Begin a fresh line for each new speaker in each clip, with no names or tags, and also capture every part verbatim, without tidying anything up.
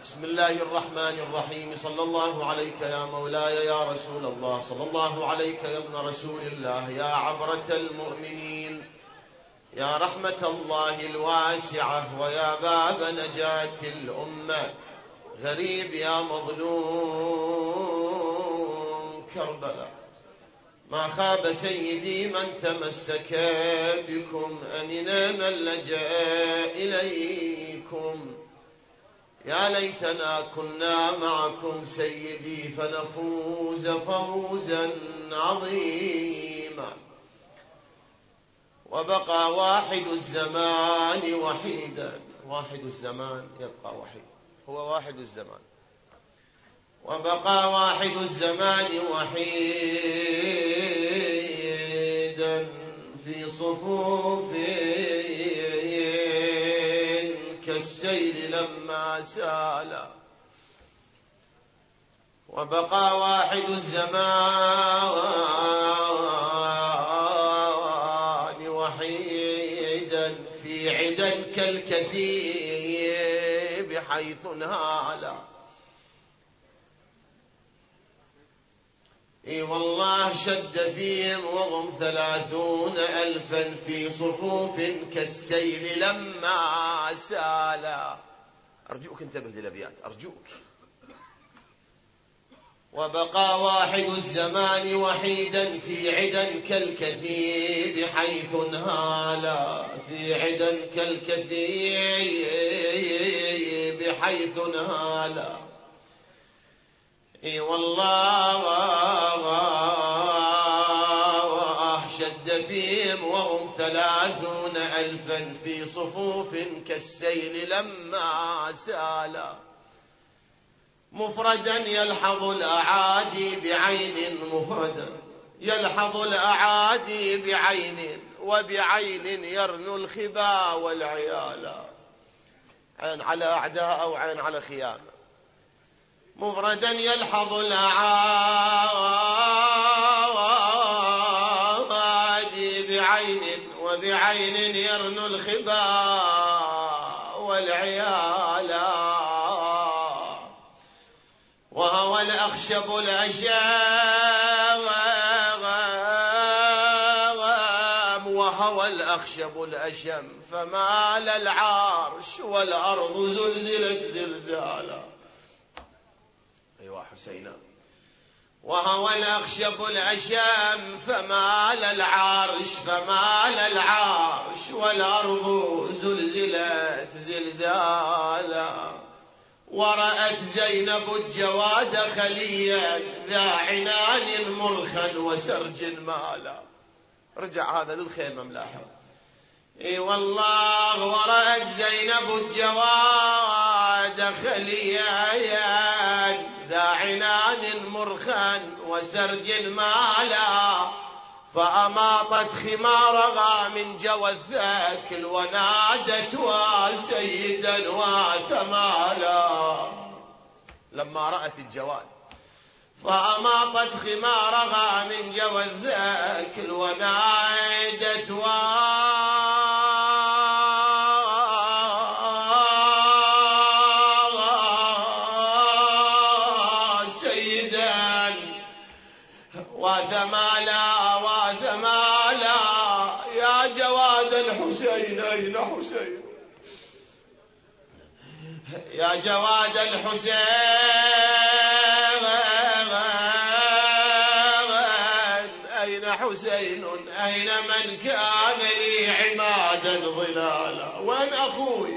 بسم الله الرحمن الرحيم. صلى الله عليك يا مولاي يا رسول الله، صلى الله عليك يا ابن رسول الله، يا عبرة المؤمنين، يا رحمة الله الواسعة، ويا باب نجاة الأمة. غريب يا مظلوم كربلاء، ما خاب سيدي من تمسك بكم، أمنا من لجأ إليكم. يا ليتنا كنا معكم سيدي فنفوز فوزا عظيما. وبقى واحد الزمان وحيدا، واحد الزمان يبقى وحيد، هو واحد الزمان. وبقى واحد الزمان وحيدا في صفوف كالسيل لما سال. وبقى واحد الزمان وحيدا في عدا كالكثيب حيث نال. اي والله شد فيهم وهم ثلاثون ألفا في صفوف كالسيل لما سالا. أرجوك انتبه للأبيات أرجوك. وبقى واحد الزمان وحيدا في عدا كالكثيب حيث انهالا، في عدا كالكثيب حيث انهالا. اي والله شد فيهم وهم ثلاثون ألفا في صفوف كالسيل لما سالا. مفردا يلحظ الأعادي بعين، مفردا يلحظ الأعادي بعين، وبعين يرنو الخبا والعيالا. عين على أعداء أو عين على خيانة. مفردا يلحظ الأعادي بعين، وبعين يرنو الخبا والعيالا. وهو الأخشب الأشم، وهو الأخشب الأشم فمال العرش والأرض زلزلت زلزالا. أيوة حسينا. وهو الأخشب الأشم فمال العرش، فمال العرش والأرض زلزلت زلزالا. ورأت زينب الجواد خليا ذا عنان مرخا وسرج مالا. رجع هذا للخيمة ملاحظ. اي والله ورأت زينب الجواد خليا ذا عنان مرخا وسرج مالا. فأماطت خمارها من جوى الثاكل ونادت وسيدا وثمالا. لما رأت الجواد فأماطت خمارها من جوى الثاكل ونادت وسيدا وثمالا وثمالا. يا جواد الحسين أين حسين، يا جواد الحسين أين حسين، أين من كان لي عمادا ظلالا. وين أخوي،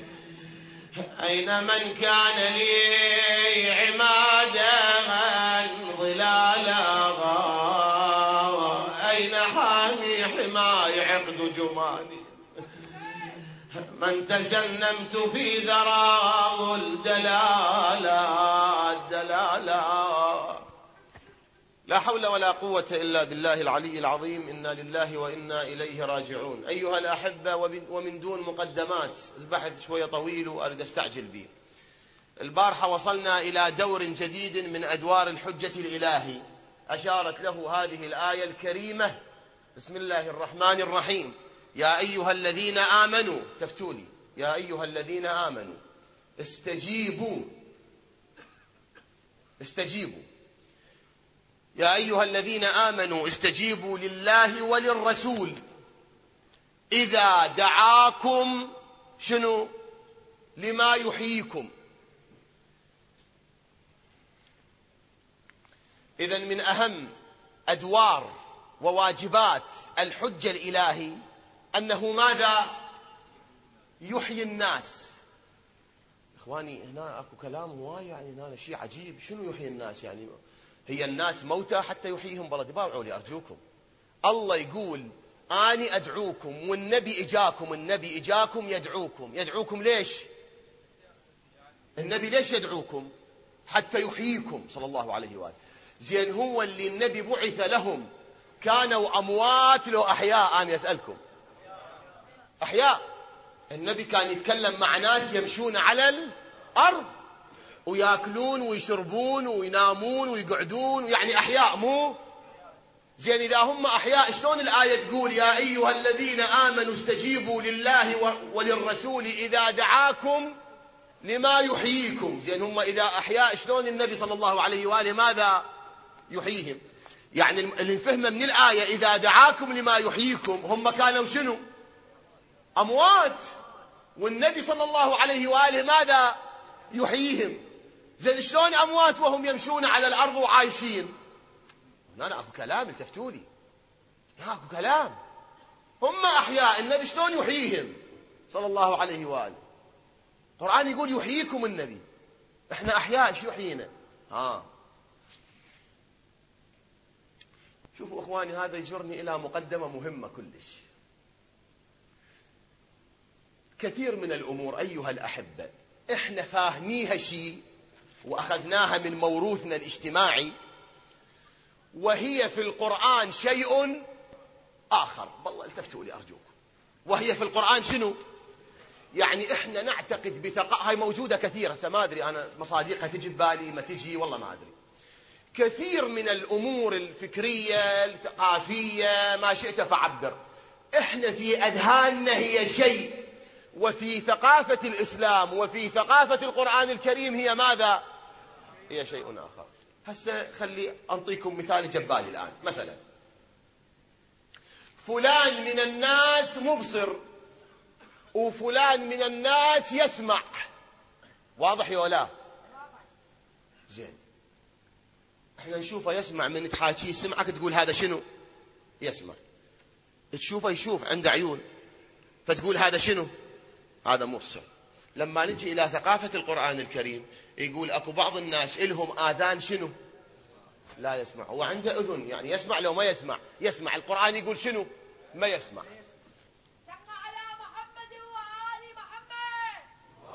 أين من كان لي عمادا ظلالا. أين حامي حماي عقد جماني، من تسنمت في ذراه الدلالا الدلالا. لا حول ولا قوة إلا بالله العلي العظيم. إنا لله وإنا إليه راجعون. أيها الأحبة، ومن دون مقدمات، البحث شوية طويل وأريد أستعجل به. البارحة وصلنا إلى دور جديد من أدوار الحجة الإلهي أشارت له هذه الآية الكريمة. بسم الله الرحمن الرحيم. يا أيها الذين آمنوا، تفتولي، يا أيها الذين آمنوا استجيبوا استجيبوا يا أيها الذين آمنوا استجيبوا لله وللرسول إذا دعاكم شنو لما يحييكم. إذن من أهم أدوار وواجبات الحجة الإلهي أنه ماذا؟ يحيي الناس. إخواني هنا أكو كلام هواي يعني هنا شيء عجيب. شنو يحيي الناس يعني؟ هي الناس موتى حتى يحييهم؟ بلد باوعوا لي أرجوكم. الله يقول أني أدعوكم والنبي إجاكم. النبي إجاكم يدعوكم. يدعوكم ليش؟ النبي ليش يدعوكم؟ حتى يحييكم صلى الله عليه وآله. زين هو اللي النبي بعث لهم كانوا أموات لو أحياء؟ أنا يسألكم أحياء. النبي كان يتكلم مع ناس يمشون على الأرض ويأكلون ويشربون وينامون ويقعدون، يعني أحياء مو؟ زين إذا هم أحياء شلون الآية تقول يا أيها الذين آمنوا استجيبوا لله وللرسول إذا دعاكم لما يحييكم؟ زين هم إذا أحياء شلون النبي صلى الله عليه وآله ماذا يحييهم؟ يعني اللي نفهمه من الآية إذا دعاكم لما يحييكم هم كانوا شنو؟ أموات، والنبي صلى الله عليه وآله ماذا يحييهم؟ زين شلون أموات وهم يمشون على الأرض وعايشين؟ هنا أكو كلام التفتوا لي، هنا أكو كلام. هم أحياء النبي شلون يحييهم صلى الله عليه وآله؟ القرآن يقول يحييكم النبي، إحنا أحياء شو يحيينا؟ ها شوفوا إخواني هذا يجرني إلى مقدمة مهمة كلش. كثير من الأمور أيها الأحبة إحنا فاهميها شيء وأخذناها من موروثنا الاجتماعي وهي في القرآن شيء آخر. والله التفتوا لي أرجوكم. وهي في القرآن شنو؟ يعني إحنا نعتقد بثقافة هاي موجودة كثيرة، ما أدري أنا مصادقها تجي ببالي ما تجي والله ما أدري. كثير من الأمور الفكرية الثقافية ما شئت فعبر إحنا في أذهاننا هي شيء، وفي ثقافة الإسلام وفي ثقافة القرآن الكريم هي ماذا؟ هي شيء آخر. هسه خلي أنطيكم مثال جبالي الآن. مثلا فلان من الناس مبصر وفلان من الناس يسمع، واضح يا ولا؟ زين احنا نشوفه يسمع، من تحاكيه سمعك تقول هذا شنو؟ يسمع. تشوفه يشوف عنده عيون فتقول هذا شنو؟ هذا مبصر. لما نجي إلى ثقافة القرآن الكريم يقول أكو بعض الناس إلهم آذان شنو؟ لا يسمع. هو عنده أذن يعني يسمع لو ما يسمع يسمع. القرآن يقول شنو؟ ما يسمع.
صل على محمد وآل محمد.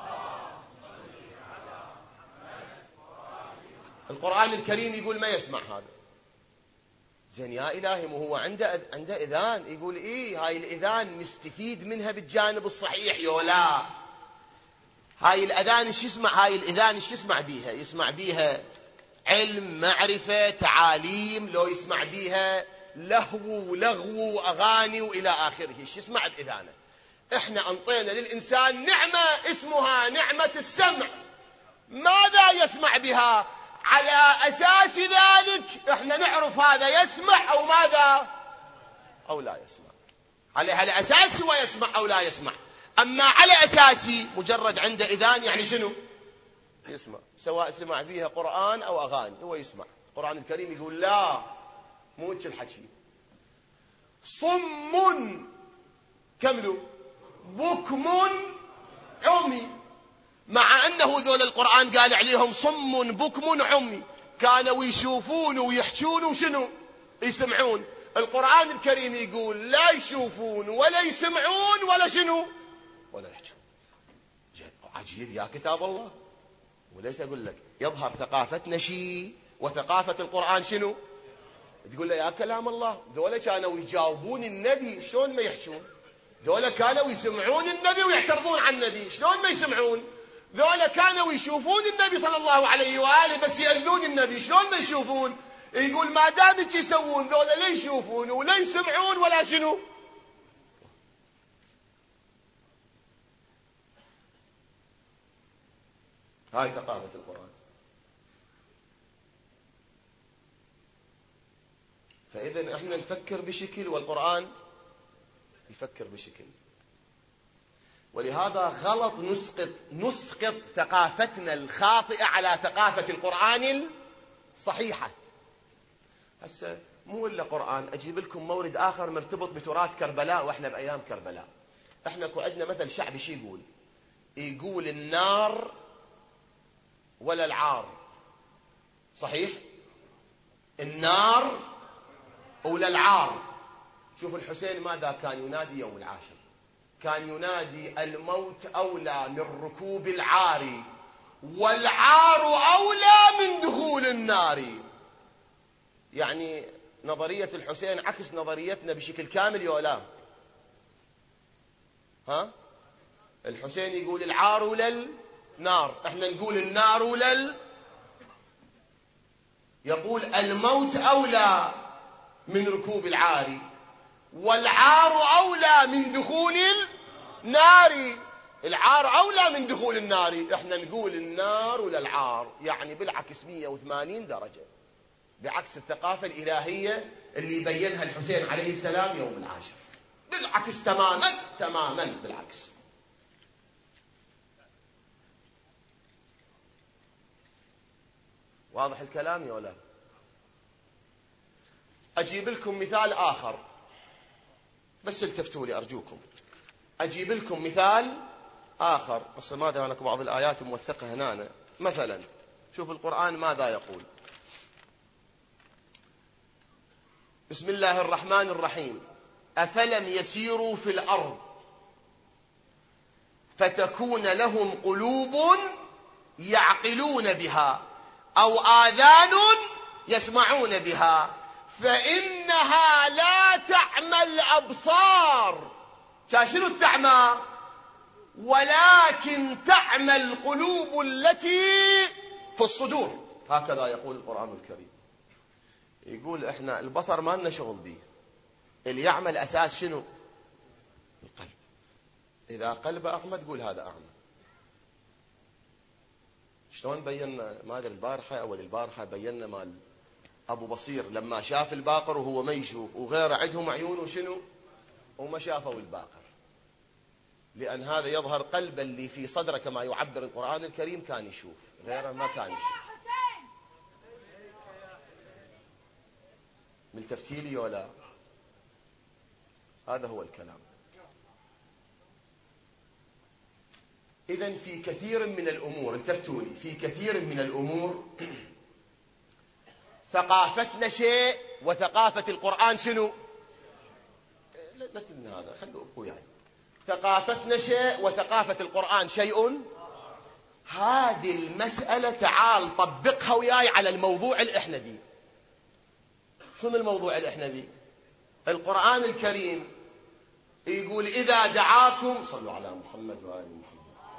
القرآن الكريم يقول ما يسمع هذا. زين يا إلهي مو هو عنده عنده إذان؟ يقول إيه هاي الإذان نستفيد منها بالجانب الصحيح يولا. هاي الأذان إيش يسمع؟ هاي الإذان إيش يسمع بيها؟ يسمع بيها علم معرفة تعاليم، لو يسمع بيها لهو ولغو وأغاني وإلى آخره. إيش يسمع بإذانه؟ إحنا أنطينا للإنسان نعمة اسمها نعمة السمع، ماذا يسمع بها؟ على أساس ذلك إحنا نعرف هذا يسمع أو ماذا أو لا يسمع. على على أساس هو يسمع أو لا يسمع. أما على أساسي مجرد عنده إذان يعني شنو؟ يسمع، سواء سمع فيها قرآن أو أغاني هو يسمع. القرآن الكريم يقول لا مو الحكي. صم كملوا بكم عمي، مع أنه ذول القرآن قال عليهم صم بكم عمي، كانوا يشوفون ويحجون وشنو يسمعون. القرآن الكريم يقول لا يشوفون ولا يسمعون ولا شنو ولا يحجون. عجيب يا كتاب الله. وليس أقول لك يظهر ثقافتنا شيء وثقافة القرآن شنو؟ تقول له يا كلام الله ذولا كانوا يجاوبون النبي شلون ما يحجون؟ ذولا كانوا يسمعون النبي ويعترضون عن النبي شلون ما يسمعون؟ ذولا كانوا يشوفون النبي صلى الله عليه وآله بس يأذون النبي شلون ما يشوفون؟ يقول ما دام يسوون ذولا لا يشوفون ولا يسمعون ولا شنو. هاي ثقافة القرآن. فإذا احنا نفكر بشكل والقرآن يفكر بشكل، ولهذا غلط نسقط نسقط ثقافتنا الخاطئة على ثقافة القرآن الصحيحة. هسه مو إلا قرآن، أجيب لكم مورد آخر مرتبط بتراث كربلاء وإحنا بأيام كربلاء. إحنا كو عندنا مثل شعبي شي يقول؟ يقول النار ولا العار، صحيح؟ النار ولا العار. شوف الحسين ماذا كان ينادي يوم العاشر؟ كان ينادي الموت أولى من ركوب العار، والعار أولى من دخول النار. يعني نظرية الحسين عكس نظريتنا بشكل كامل يا لا؟ ها؟ الحسين يقول العار ولا النار، احنا نقول النار ولا ال... يقول الموت أولى من ركوب العار، والعار أولى من دخول النار. العار أولى من دخول النار، احنا نقول النار ولا العار، يعني بالعكس مئة وثمانين درجة، بعكس الثقافة الإلهية اللي بينها الحسين عليه السلام يوم العاشر. بالعكس تماما تماما بالعكس. واضح الكلام يا ولا؟ أجيب لكم مثال آخر، بس التفتوا لي أرجوكم. أجيب لكم مثال آخر، بس ما أدري أنا بعض الآيات موثقة هنا. مثلا شوف القرآن ماذا يقول. بسم الله الرحمن الرحيم. أفلم يسيروا في الأرض فتكون لهم قلوب يعقلون بها أو آذان يسمعون بها فإنها لا تعمى الأبصار. شنو التعمى؟ ولكن تعمى القلوب التي في الصدور. هكذا يقول القرآن الكريم. يقول احنا البصر ما لنا شغل به، اللي يعمل أساس شنو؟ القلب. إذا قلب أعمى تقول هذا أعمى. شلون بينا؟ ما أدري البارحة أول البارحة بينا مال أبو بصير لما شاف الباقر وهو ما يشوف، وغيره عندهم عيون وشنو وما شافوا الباقر، لأن هذا يظهر قلب اللي في صدره كما يعبر القرآن الكريم كان يشوف، غيره ما كان يشوف. من تفتيلي ولا؟ هذا هو الكلام. إذن في كثير من الأمور، التفتولي، في كثير من الأمور ثقافتنا شيء وثقافة القرآن شنو؟ لا تنسى هذا، خلوا أبوي يعني. ثقافتنا شيء وثقافة القرآن شيء. هذه المسألة تعال طبقها وياي على الموضوع الإحنبي. شنو الموضوع الإحنبي؟ القرآن الكريم يقول إذا دعاكم، صلوا على محمد وآل محمد،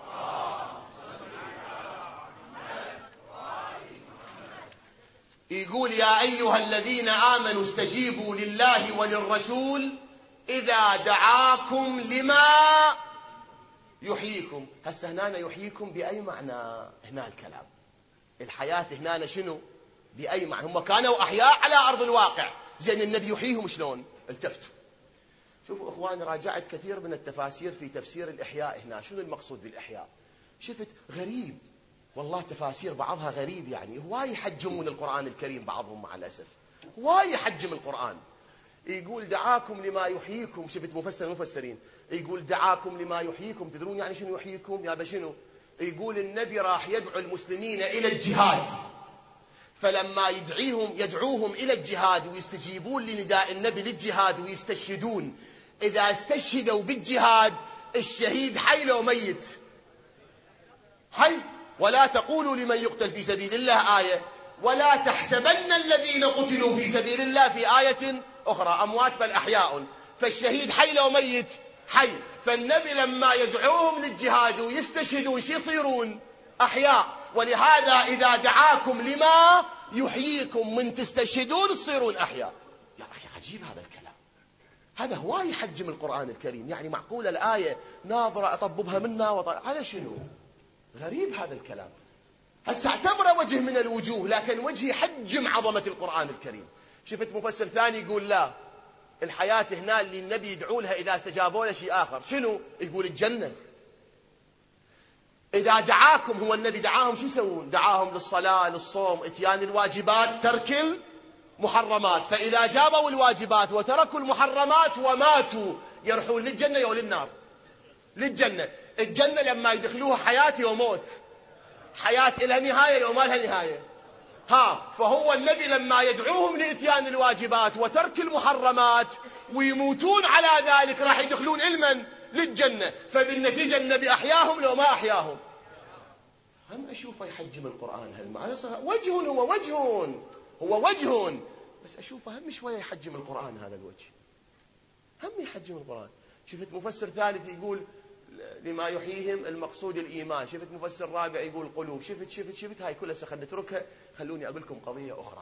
يقول يا أيها الذين آمنوا استجيبوا لله وللرسول إذا دعاكم لما يحييكم. هسه هنا يحييكم بأي معنى؟ هنا الكلام الحياة هنا شنو؟ بأي معنى؟ هم كانوا أحياء على أرض الواقع، زين النبي يحييهم شلون؟ التفتوا شوفوا أخواني، راجعت كثير من التفاسير في تفسير الإحياء هنا. شنو المقصود بالإحياء؟ شفت غريب والله، تفاسير بعضها غريب، يعني هواي يحجمون القرآن الكريم بعضهم مع الأسف، هواي يحجم القرآن. يقول دعاكم لما يحييكم، شفت مفسر المفسرين يقول دعاكم لما يحييكم. تدرون يعني شنو يحييكم؟ يا بشنو؟ يقول النبي راح يدعو المسلمين إلى الجهاد، فلما يدعيهم يدعوهم إلى الجهاد ويستجيبون لنداء النبي للجهاد ويستشهدون، إذا استشهدوا بالجهاد الشهيد حي لو ميت؟ حي. ولا تقولوا لمن يقتل في سبيل الله آية، ولا تحسبن الذين قتلوا في سبيل الله في آية أخرى أموات بل أحياء. فالشهيد حي لو ميت؟ حي. فالنبي لما يدعوهم للجهاد ويستشهدون شو يصيرون؟ أحياء. ولهذا إذا دعاكم لما يحييكم من تستشهدون تصيرون أحياء. يا أخي عجيب هذا الكلام، هذا هو يحجم القرآن الكريم. يعني معقولة الآية ناظرة أطببها منا وطلع على شنو؟ غريب هذا الكلام. هسه اعتبره وجه من الوجوه، لكن وجه يحجم عظمة القرآن الكريم. شفت مفسر ثاني يقول لا، الحياة هنا اللي النبي يدعو لها إذا استجابوا له شيء آخر. شنو؟ يقول الجنة. إذا دعاكم، هو النبي دعاهم شو يسوون؟ دعاهم للصلاة، للصوم، اتيان الواجبات، ترك المحرمات. فإذا جابوا الواجبات وتركوا المحرمات وماتوا يرحون للجنة أو للنار؟ للجنة. الجنة لما يدخلوها حياة وموت، حياة إلها نهاية وما لها نهاية. ها، فهو النبي لما يدعوهم لإتيان الواجبات وترك المحرمات ويموتون على ذلك راح يدخلون إلمن؟ للجنة. فبالنتيجة النبي أحياهم لو ما أحياهم. هم أشوفه يحجم القرآن هالمعنى. وجه هو وجه هو وجه بس أشوفه هم شوية يحجم القرآن هذا الوجه، هم يحجم القرآن. شفت مفسر ثالث يقول لما يحييهم المقصود الإيمان. شفت مفسر رابع يقول قلوب. شفت شفت شفت هاي كلها خلنا نتركها. خلوني أقول لكم قضية أخرى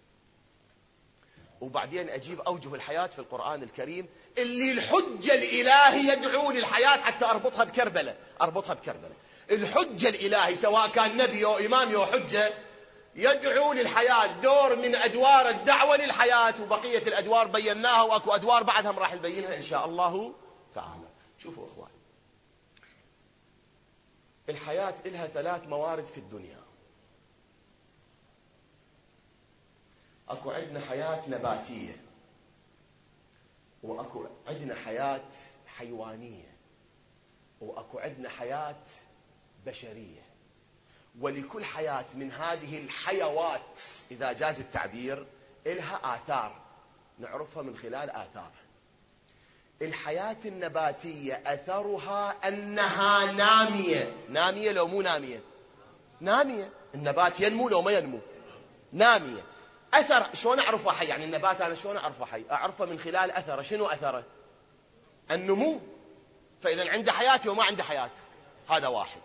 وبعدين أجيب أوجه الحياة في القرآن الكريم اللي الحجة الإلهي يدعو للحياة، حتى أربطها بكربلة. أربطها بكربلة. الحجة الإلهي سواء كان نبي أو إمام أو حجة يدعو للحياة، دور من أدوار الدعوة للحياة. وبقية الأدوار بيناها، وأكو أدوار بعدها راح نبينها إن شاء الله تعالى. شوفوا إخوان، الحياة إلها ثلاث موارد في الدنيا. أكو عندنا حياة نباتية، وأكو عندنا حياة حيوانية، وأكو عندنا حياة بشرية. ولكل حياة من هذه الحيوات إذا جاز التعبير إلها آثار نعرفها من خلال آثار. الحياة النباتية أثرها أنها نامية. نامية لو مو نامية؟ نامية. النبات ينمو لو ما ينمو؟ نامية. أثر شلون أعرفه حي؟ يعني النبات أنا شلون أعرفه حي؟ أعرفه من خلال أثره. شنو أثره؟ النمو. فإذا عنده حياة وما عنده حياة، هذا واحد.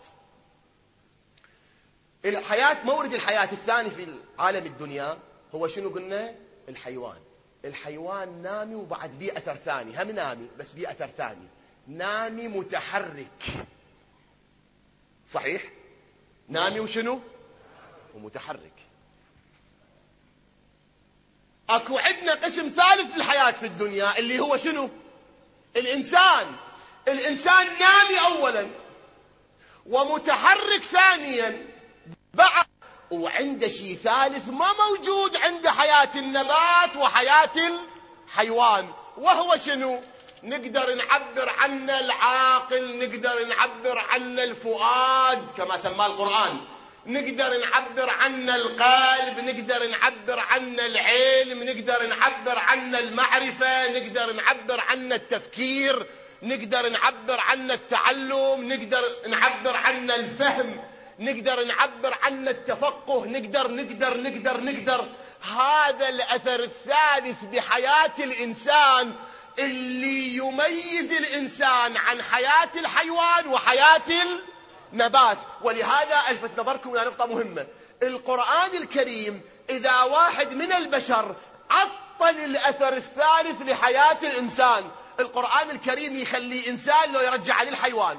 الحياة، مورد الحياة الثاني في عالم الدنيا هو شنو قلنا؟ الحيوان. الحيوان نامي وبعد بيه أثر ثاني، هم نامي بس بيه أثر ثاني، نامي متحرك. صحيح؟ نامي وشنو؟ ومتحرك. أكو عندنا قسم ثالث للحياة في الدنيا اللي هو شنو؟ الإنسان. الإنسان نامي أولا ومتحرك ثانيا بعد، وعنده شيء ثالث ما موجود عند حياة النبات وحياة الحيوان، وهو شنو؟ نقدر نعبر عنه العاقل، نقدر نعبر عنه الفؤاد كما سماه القرآن، نقدر نعبر عنه القلب، نقدر نعبر عنه العلم، نقدر نعبر عنه المعرفة، نقدر نعبر عنه التفكير، نقدر نعبر عنه التعلم، نقدر نعبر عنه الفهم، نقدر نعبر عنه التفقه، نقدر نقدر نقدر نقدر هذا الأثر الثالث بحياة الإنسان اللي يميز الإنسان عن حياة الحيوان وحياة النبات. ولهذا ألفت نظركم إلى نقطة مهمة. القرآن الكريم إذا واحد من البشر عطل الأثر الثالث لحياة الإنسان، القرآن الكريم يخلي إنسان لو يرجع عليه الحيوان.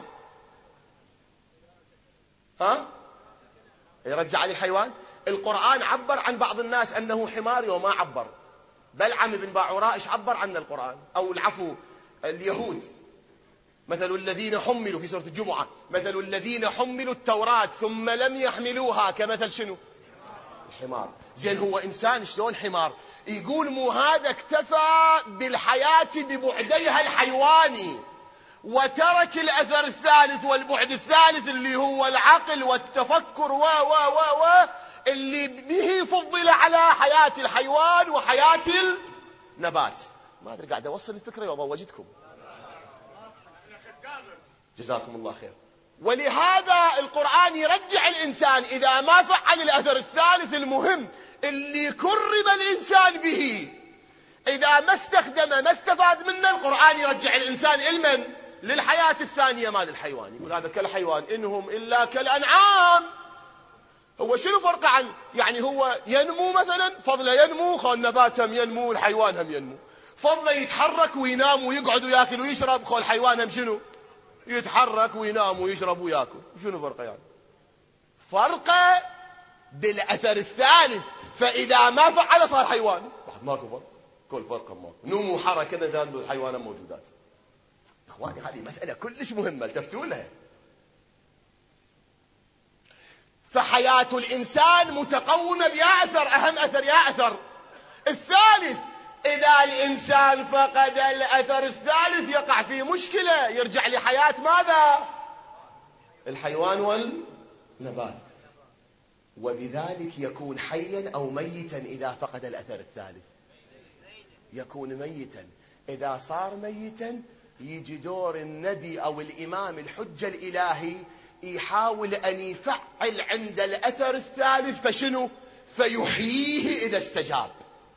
ها؟ يرجع عليه الحيوان. القرآن عبر عن بعض الناس أنه حماري وما عبر. بلعم بن باعوراء ايش عبر عن القرآن؟ أو العفو اليهود، مثل الذين حملوا في سورة الجمعة، مثل الذين حملوا التوراة ثم لم يحملوها كمثل شنو؟ الحمار. زين هو إنسان شلون حمار؟ يقول مو هذا اكتفى بالحياة ببعديها الحيواني وترك الأثر الثالث والبعد الثالث اللي هو العقل والتفكر و و و و اللي به فضل على حياة الحيوان وحياة النبات. ما أدري قاعد أوصل الفكرة ولا وجدكم؟ جزاكم الله خير. ولهذا القرآن يرجع الإنسان إذا ما فعل الأثر الثالث المهم اللي كرم الإنسان به، إذا ما استخدم ما استفاد منه، القرآن يرجع الإنسان إلمن؟ للحياة الثانية مال الحيوان. يقول هذا كالحيوان إنهم إلا كالأنعام. هو شنو فرق عن يعني هو ينمو مثلا، فضله ينمو، خو النبات هم ينمو، الحيوان هم ينمو. فضله يتحرك وينام ويقعد وياكل ويشرب، خو الحيوان هم شنو؟ يتحرك وينام ويشرب وياكل. شنو فرقه يعني؟ فرقه بالأثر الثالث، فإذا ما فعل صار حيوان. بعد ماكو فرق، كل فرق ماكو، نمو وحركة ذات الحيوانات موجودات. إخواني هذه مسألة كلش مهمة التفتوا لها. فحياة الإنسان متقومة بيا أثر، أهم أثر يا أثر الثالث. إذا الإنسان فقد الأثر الثالث يقع في مشكلة، يرجع لحياة ماذا؟ الحيوان والنبات. وبذلك يكون حيا أو ميتا إذا فقد الأثر الثالث. يكون ميتا. إذا صار ميتا يجي دور النبي أو الإمام الحجة الإلهي يحاول أن يفعل عند الأثر الثالث، فشنو؟ فيحييه إذا استجاب.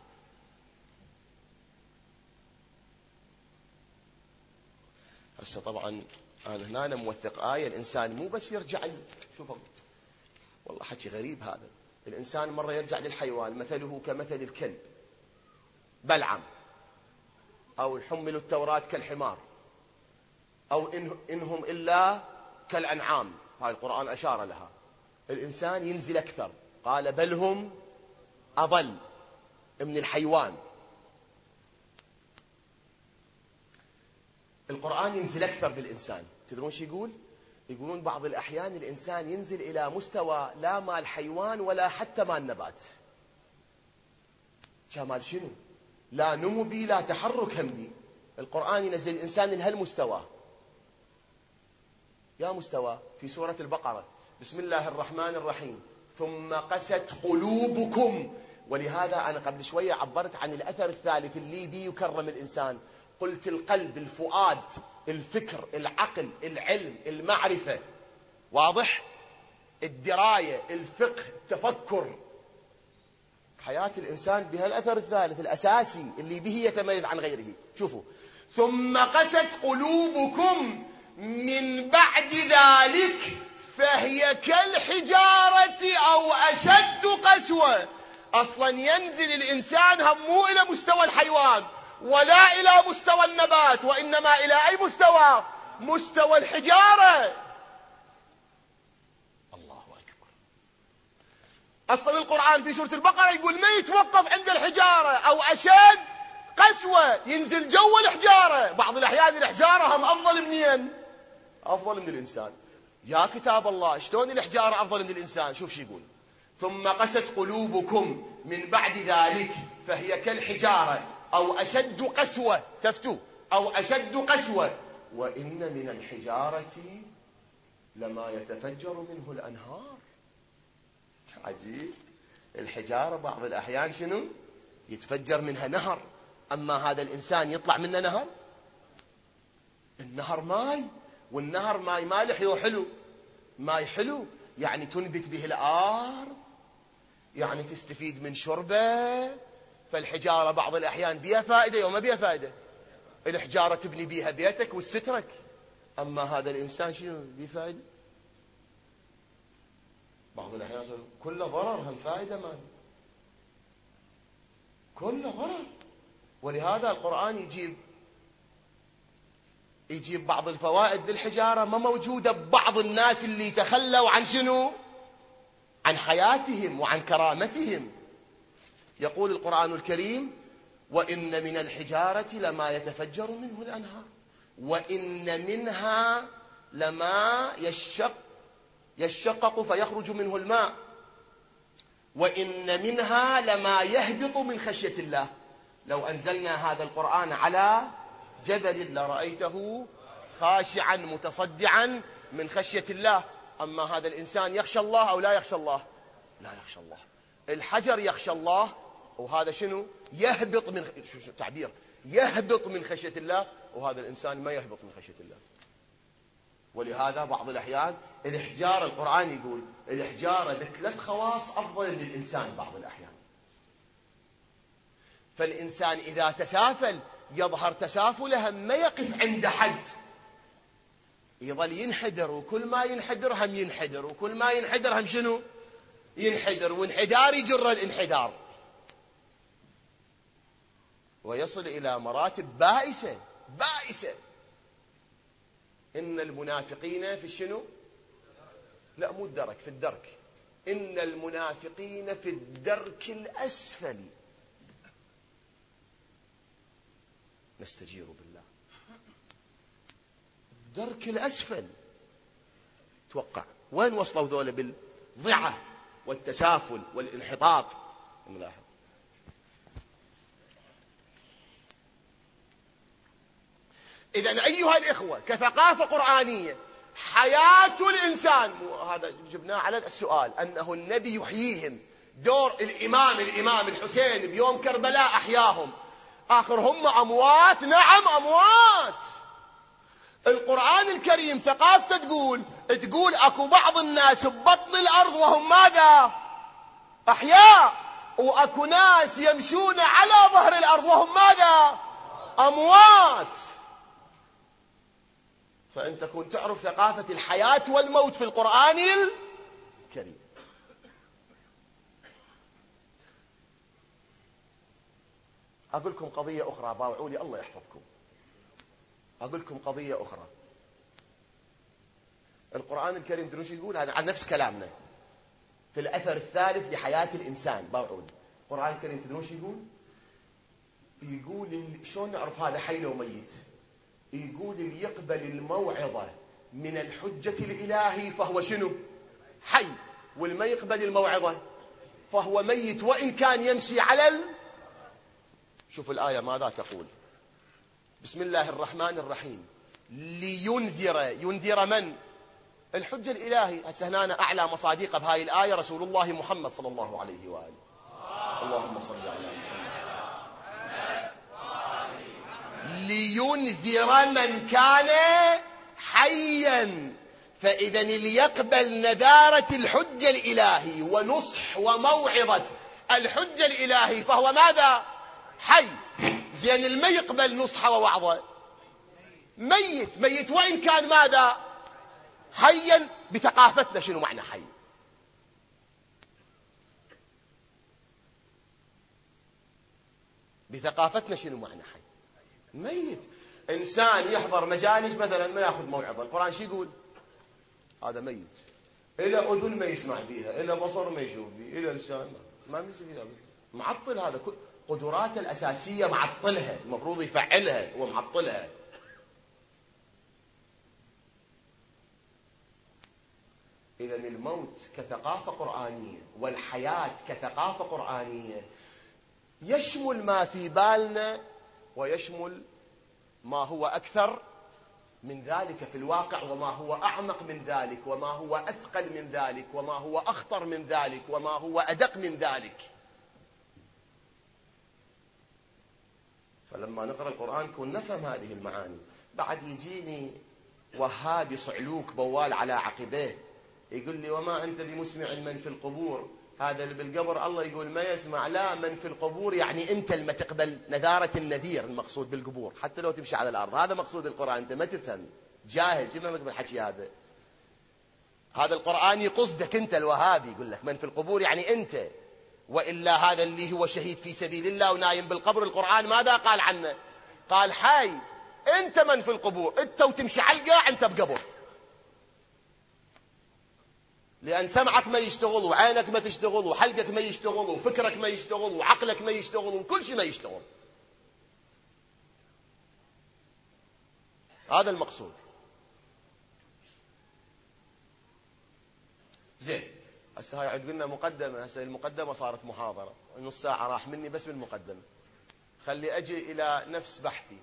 هسه طبعا أنا هنا موثق آية، الإنسان مو بس يرجع، شوفوا والله حكي غريب هذا، الإنسان مرة يرجع للحيوان، مثله كمثل الكلب بلعم، أو يحمل التوراة كالحمار، أو إن إنهم إلا كالأنعام، هاي القرآن أشار لها. الإنسان ينزل أكثر، قال بل هم أضل من الحيوان. القرآن ينزل أكثر بالإنسان. تدرون شو يقول؟ يقولون بعض الأحيان الإنسان ينزل إلى مستوى لا مال الحيوان ولا حتى مال النبات. كمال شنو؟ لا نمو بي لا تحرك هم بي. القرآن ينزل الإنسان لهالمستوى. يا مستوى في سورة البقرة، بسم الله الرحمن الرحيم، ثم قست قلوبكم. ولهذا أنا قبل شوية عبرت عن الأثر الثالث اللي بي يكرم الإنسان، قلت القلب، الفؤاد، الفكر، العقل، العلم، المعرفة، واضح؟ الدراية، الفقه، التفكر. حياة الإنسان بها الأثر الثالث الأساسي اللي به يتميز عن غيره. شوفوا، ثم قست قلوبكم من بعد ذلك فهي كالحجارة أو أشد قسوة. أصلا ينزل الإنسان هم مو إلى مستوى الحيوان ولا إلى مستوى النبات، وإنما إلى أي مستوى؟ مستوى الحجارة. الله أكبر. أصلا القرآن في سورة البقرة يقول ما يتوقف عند الحجارة أو أشد قسوة، ينزل جو الحجارة. بعض الأحيان الحجارة هم أفضل منين؟ أفضل من الإنسان. يا كتاب الله، شلون الحجارة أفضل من الإنسان؟ شوف شو يقول، ثم قست قلوبكم من بعد ذلك فهي كالحجارة أو أشد قسوة. تفتوا، أو أشد قسوة، وإن من الحجارة لما يتفجر منه الأنهار. عجيب. الحجارة بعض الأحيان شنو؟ يتفجر منها نهر، أما هذا الإنسان يطلع منه نهر. النهر ماي، والنهر ماي مالح وحلو، ماي حلو يعني تنبت به الأرض، يعني تستفيد من شربه. فالحجارة بعض الأحيان بيها فائدة وما بيها فائدة. الحجارة تبني بيها بيتك وسترك، أما هذا الإنسان شنو بيه فائدة؟ بعض الأحيان كل ضرر هم فائدة ما كل ضرر. ولهذا القرآن يجيب يجيب بعض الفوائد للحجارة ما موجودة ببعض الناس اللي تخلوا عن شنو؟ عن حياتهم وعن كرامتهم. يقول القرآن الكريم: وإن من الحجارة لما يتفجر منه الأنهار، وإن منها لما يشق يشقق فيخرج منه الماء، وإن منها لما يهبط من خشية الله. لو أنزلنا هذا القرآن على جبل لرأيته خاشعا متصدعا من خشية الله. أما هذا الإنسان يخشى الله أو لا يخشى الله؟ لا يخشى الله. الحجر يخشى الله، وهذا شنو؟ يهبط من شو تعبير يهبط من خشية الله، وهذا الإنسان ما يهبط من خشية الله. ولهذا بعض الأحيان الحجارة، القرآن يقول الحجارة بثلاث خواص أفضل من الإنسان بعض الأحيان. فالإنسان إذا تسافل يظهر تسافله ما يقف عند حد، يظل ينحدر، وكل ما ينحدر هم ينحدر، وكل ما ينحدر هم شنو؟ ينحدر، وانحدار يجر الانحدار، ويصل إلى مراتب بائسة بائسة. إن المنافقين في الشنو؟ لا مو الدرك، في الدرك. إن المنافقين في الدرك الأسفل. نستجير بالله. الدرك الأسفل. توقع وين وصلوا ذولا بالضعة والتسافل والانحطاط. نلاحظ إذن أيها الإخوة كثقافة قرآنية حياة الإنسان، هذا جبناه على السؤال أنه النبي يحييهم. دور الإمام الإمام الحسين بيوم كربلاء أحياهم، آخر هم أموات. نعم أموات. القرآن الكريم ثقافته تقول تقول أكو بعض الناس ببطن الأرض وهم ماذا؟ أحياء، وأكو ناس يمشون على ظهر الأرض وهم ماذا؟ أموات. فأنت كنت تعرف ثقافة الحياة والموت في القرآن الكريم. أقول لكم قضية أخرى، باوعوا لي الله يحفظكم. أقول لكم قضية أخرى. القرآن الكريم تدرون شو يقول؟ هذا عن نفس كلامنا في الأثر الثالث لحياة الإنسان. باوعوا لي القرآن الكريم تدرون شو يقول؟ يقول شلون نعرف هذا حي لو ميت؟ يقول اللي يقبل الموعظة من الحجة الإلهي فهو شنو؟ حي. والما يقبل الموعظة فهو ميت وإن كان يمشي على ال... شوف الآية ماذا تقول. بسم الله الرحمن الرحيم. لينذر. ينذر من؟ الحجة الإلهي. هسه هنا أعلى مصادق بهاي الآية رسول الله محمد صلى الله عليه وآله. اللهم صل على محمد. لينذر من كان حيا. فإذا اللي يقبل نذارة الحجة الإلهي ونصح وموعظة الحجة الإلهي فهو ماذا؟ حي. زين الما يقبل نصحه ووعظه ميت. ميت وإن كان ماذا؟ حيا. بثقافتنا شنو معنى حي؟ بثقافتنا شنو معنى حي؟ ميت. إنسان يحضر مجالس مثلا ما يأخذ موعظة، القرآن شو يقول؟ هذا ميت. إلى أذن ما يسمع بيها، إلى بصر ما يشوف بيه، إلى لسان ما مثل فيها. معطل. هذا كل قدراته الأساسية معطلها، المفروض يفعلها هو معطلها. إذا الموت كثقافة قرآنية والحياة كثقافة قرآنية يشمل ما في بالنا ويشمل ما هو أكثر من ذلك في الواقع، وما هو أعمق من ذلك، وما هو أثقل من ذلك، وما هو أخطر من ذلك، وما هو أدق من ذلك. فلما نقرأ القرآن كون نفهم هذه المعاني. بعد يجيني وهابي صعلوك بوال على عقبيه يقول لي وما أنت بمسمع من في القبور. هذا اللي بالقبر الله يقول ما يسمع. لا، من في القبور يعني أنت لما تقبل نذارة النذير المقصود بالقبور، حتى لو تمشي على الأرض. هذا مقصود القرآن. أنت ما تفهم، جاهل، شو ما مقبل حكي هذا. هذا القرآن يقصدك أنت الوهابي، يقول لك من في القبور يعني أنت. وإلا هذا اللي هو شهيد في سبيل الله ونايم بالقبر، القرآن ماذا قال عنه؟ قال حي. أنت من في القبور، أنت وتمشي على القاع أنت بقبر. لأن سمعك ما يشتغل، وعينك ما تشتغل، وحلقك ما يشتغل، وفكرك ما يشتغل، وعقلك ما يشتغل، وكل شيء ما يشتغل. هذا المقصود. زين، هسه هاي عد قلنا مقدمة. هسه المقدمة صارت محاضرة، نص ساعة راح مني بس بالمقدمة. خلي أجي إلى نفس بحثي.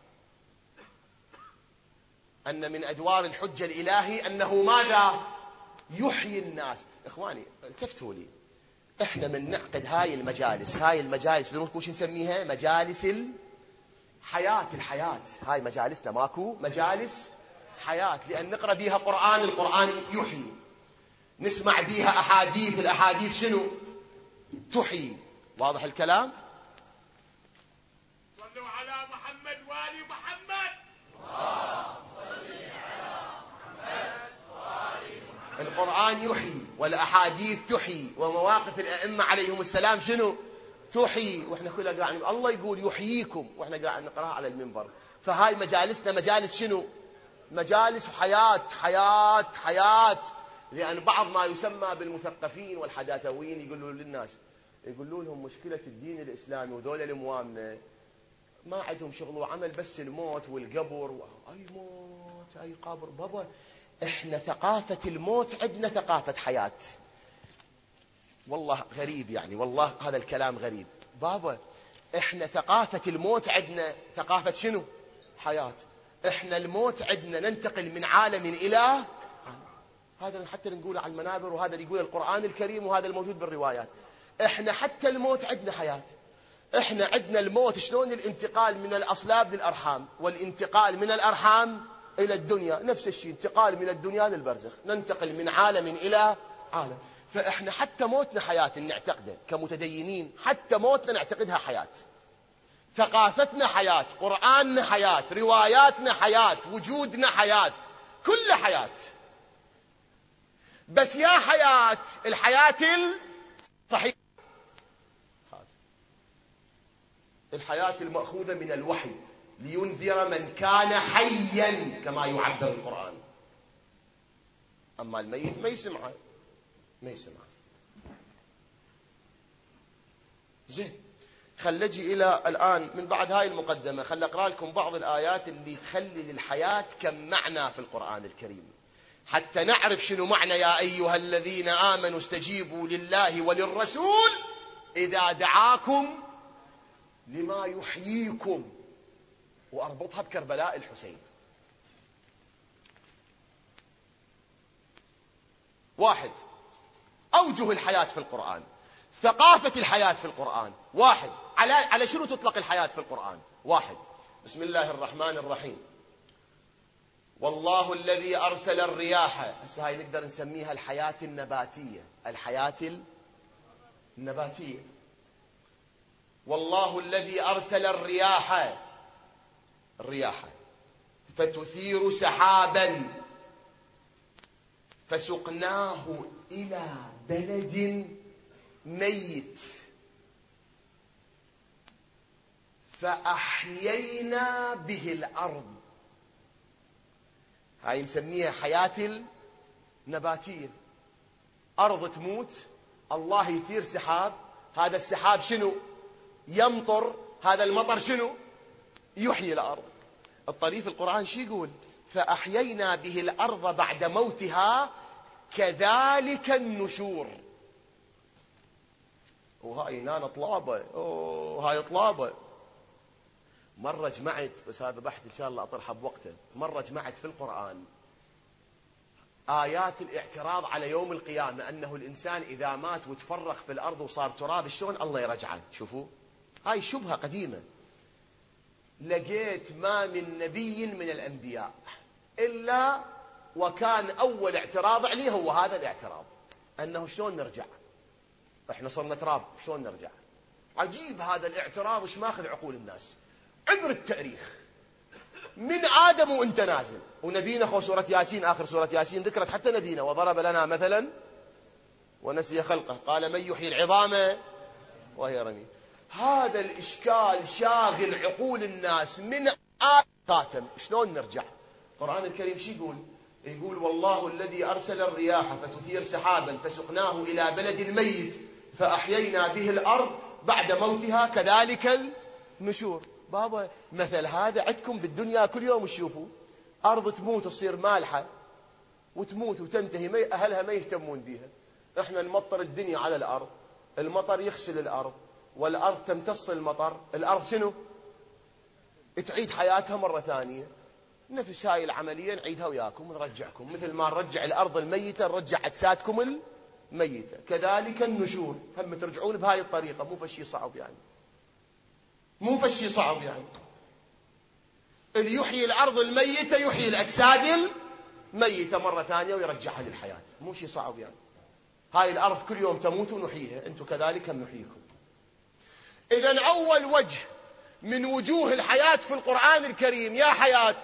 أن من أدوار الحجة الإلهي أنه ماذا؟ يحيي الناس. إخواني التفتوا لي، إحنا من نعقد هاي المجالس، هاي المجالس تدرون وش نسميها؟ مجالس الحياة. الحياة هاي مجالسنا، ماكو مجالس حياة، لأن نقرأ بيها قرآن، القرآن يحيي. نسمع بيها أحاديث، الأحاديث شنو؟ تحيي. واضح الكلام؟
صلوا على محمد وآل محمد.
القرآن يحيي والأحاديث تحيي ومواقف الأئمة عليهم السلام شنو؟ تحيي. وإحنا كلها قاعد الله يقول يحييكم وإحنا قاعد نقرأها على المنبر. فهاي مجالسنا مجالس شنو؟ مجالس حياة. حياة حياة. لأن بعض ما يسمى بالمثقفين والحداثويين يقولوا للناس، يقولوا لهم مشكلة الدين الإسلامي وذول الأموامنا ما عندهم شغل وعمل بس الموت والقبر. أي موت أي قبر بابا، إحنا ثقافة الموت عندنا ثقافة حياة. والله غريب يعني، والله هذا الكلام غريب بابا. إحنا ثقافة الموت عندنا ثقافة شنو؟ حياة. إحنا الموت عندنا ننتقل من عالم إلى، هذا حتى نقوله على المنابر، وهذا اللي يقول القرآن الكريم، وهذا الموجود بالروايات. إحنا حتى الموت عندنا حياة. إحنا عندنا الموت شلون الانتقال من الأصلاب للأرحام، والانتقال من الأرحام إلى الدنيا نفس الشيء، انتقال من الدنيا للبرزخ، ننتقل من عالم إلى عالم. فإحنا حتى موتنا حياة نعتقده كمتدينين، حتى موتنا نعتقدها حياة. ثقافتنا حياة، قرآننا حياة، رواياتنا حياة، وجودنا حياة، كل حياة. بس يا حياة الحياة الصحيحة، الحياة المأخوذة من الوحي لينذر من كان حيا كما يعبر القرآن. أما الميت ما يسمعه، ما يسمعه. زين، خل نجي إلى الآن من بعد هاي المقدمة، خل أقرأ لكم بعض الآيات اللي تخلي للحياة كم معنى في القرآن الكريم، حتى نعرف شنو معنى يا أيها الذين آمنوا استجيبوا لله وللرسول إذا دعاكم لما يحييكم، وأربطها بكربلاء الحسين. واحد، أوجه الحياة في القرآن، ثقافة الحياة في القرآن. واحد، على على شنو تطلق الحياة في القرآن؟ واحد، بسم الله الرحمن الرحيم. والله الذي أرسل الرياح، هسه هاي نقدر نسميها الحياة النباتية، الحياة النباتية. والله الذي أرسل الرياح، الرياح فتثير سحابا فسقناه إلى بلد ميت فأحيينا به الأرض. هاي نسميها حياة النباتية. أرض تموت، الله يثير سحاب، هذا السحاب شنو؟ يمطر، هذا المطر شنو؟ يحيي الأرض. الطريف القرآن شي يقول؟ فأحيينا به الأرض بعد موتها كذلك النشور. وهاي نانا طلابة، أوه هاي طلابة. مرة جمعت، بس هذا بحث إن شاء الله أطرحه بوقته، مرة جمعت في القرآن آيات الاعتراض على يوم القيامة، أنه الإنسان إذا مات وتفرغ في الأرض وصار تراب شلون الله يرجعه. شوفوا هاي شبهة قديمة. لقيت ما من نبي من الأنبياء إلا وكان أول اعتراض عليه هو هذا الاعتراض، أنه شلون نرجع، إحنا صرنا تراب شلون نرجع. عجيب هذا الاعتراض، وش ماخذ عقول الناس. عبر التاريخ من آدم وانت نازل، ونبينا خو سورة ياسين، آخر سورة ياسين ذكرت حتى نبينا، وضرب لنا مثلا ونسي خلقه قال من يحيي العظام وهي رميم. هذا الإشكال شاغل عقول الناس من آدم خاتم. شلون نرجع؟ القرآن الكريم شي يقول؟ يقول والله الذي أرسل الرياح فتثير سحابا فسقناه إلى بلد ميت فأحيينا به الأرض بعد موتها كذلك النشور. بابا مثل هذا عندكم بالدنيا كل يوم تشوفوا، أرض تموت تصير مالحة وتموت وتنتهي، ما أهلها ما يهتمون بيها. إحنا نمطر الدنيا على الأرض، المطر يغسل الأرض، والأرض تمتص المطر، الأرض شنو؟ تعيد حياتها مرة ثانية. نفس هاي العملية نعيدها وياكم ونرجعكم، مثل ما نرجع الأرض الميتة نرجع أجسادكم الميتة، كذلك النشور. هم ترجعون بهاي الطريقة، مو فشي صعب يعني، مو فشي صعب يعني. اللي يحيي الأرض الميتة يحيي الأجساد الميتة مرة ثانية ويرجعها للحياة، مو شيء صعب يعني. هاي الأرض كل يوم تموت ونحييها، أنتم كذلك نحييكم. إذن أول وجه من وجوه الحياة في القرآن الكريم يا حياة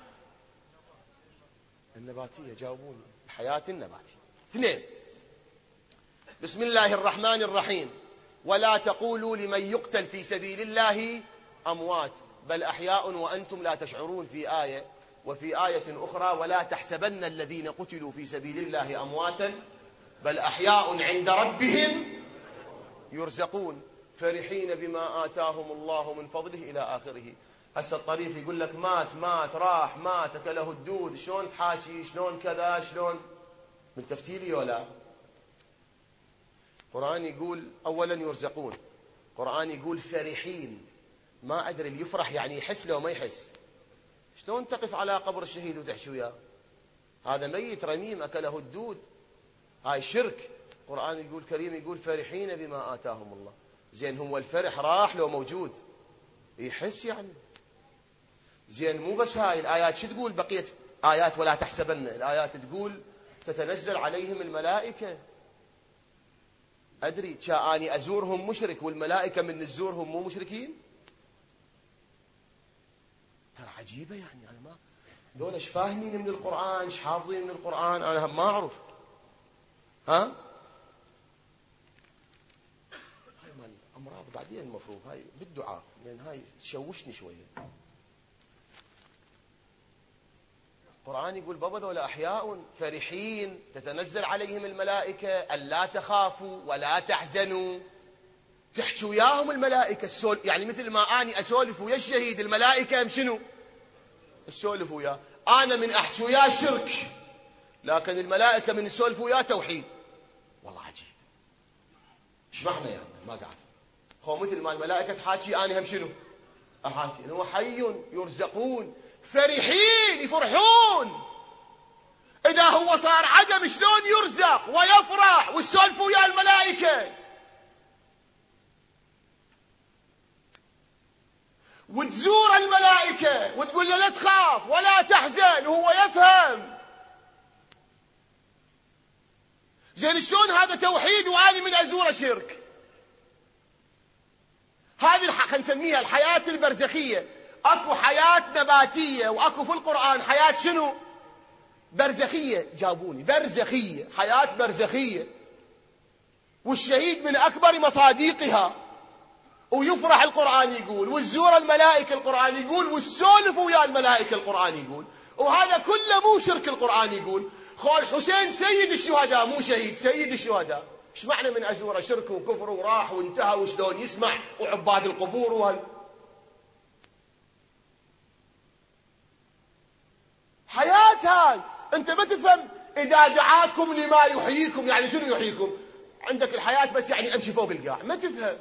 النباتية. جاوبوني، الحياة النباتية. اثنين، بسم الله الرحمن الرحيم. ولا تقولوا لمن يقتل في سبيل الله أموات بل أحياء وأنتم لا تشعرون. في آية وفي آية أخرى ولا تحسبن الذين قتلوا في سبيل الله أمواتا بل أحياء عند ربهم يرزقون فرحين بما آتاهم الله من فضله إلى آخره. هسه الطريف يقول لك مات مات راح مات أكله الدود، شلون تحاكي شلون كذا شلون؟ من تفتيلي ولا؟ القرآن يقول أولا يرزقون، القرآن يقول فرحين. ما أدري اللي يفرح يعني يحس لو ما يحس. شلون تقف على قبر الشهيد وتحكي وياه؟ هذا ميت رميم أكله الدود، هاي شرك. القرآن يقول كريم يقول فرحين بما آتاهم الله. زين هو الفرح راح لو موجود يحس يعني؟ زين مو بس هاي الآيات، شو تقول بقية آيات ولا تحسبن؟ الآيات تقول تتنزل عليهم الملائكة. أدري كأني أزورهم مشرك والملائكة من نزورهم مو مشركين؟ ترى عجيبة يعني. أنا ما دول ايش فاهمين من القرآن، ايش حافظين من القرآن، أنا ما أعرف. ها هاي مال أمراض بعدين المفروض هاي بالدعاء، لأن يعني هاي تشوشني شوية. القرآن يقول بابا ذولا أحياء فرحين تتنزل عليهم الملائكة ألا تخافوا ولا تحزنوا. تحكي وياهم الملائكة السول، يعني مثل ما أني أسولف ويا الشهيد الملائكة شنو؟ السولف وياه. أنا من أحكي وياه شرك، لكن الملائكة من السولف وياه توحيد. والله عجيب. ايش معنى يعني؟ ما قاعد هو مثل ما الملائكة تحاكي أنا هم شنو؟ أحاكي. هو حي يرزقون فرحين يفرحون. إذا هو صار عدم شلون يرزق ويفرح والسولف ويا الملائكة؟ وتزور الملائكة وتقول له لا تخاف ولا تحزن وهو يفهم. زين شلون هذا توحيد وأنا من أزوره شرك؟ هذه خلينا نسميها الحياة البرزخية. أكو حياة نباتية وأكو في القرآن حياة شنو؟ برزخية. جابوني برزخية، حياة برزخية. والشهيد من أكبر مصاديقها. ويفرح القرآن يقول، والزور الملائكة القرآن يقول، والسولف ويا الملائكة القرآن يقول. وهذا كله مو شرك. القرآن يقول خال حسين سيد الشهداء، مو شهيد، سيد الشهداء. ايش معنى من أزوره شرك وكفر وراح وانتهى وشلون يسمع وعباد القبور وهال حياة هاي؟ انت ما تفهم. اذا دعاكم لما يحييكم يعني شنو يحييكم؟ عندك الحياة بس يعني امشي فوق القاع، ما تفهم.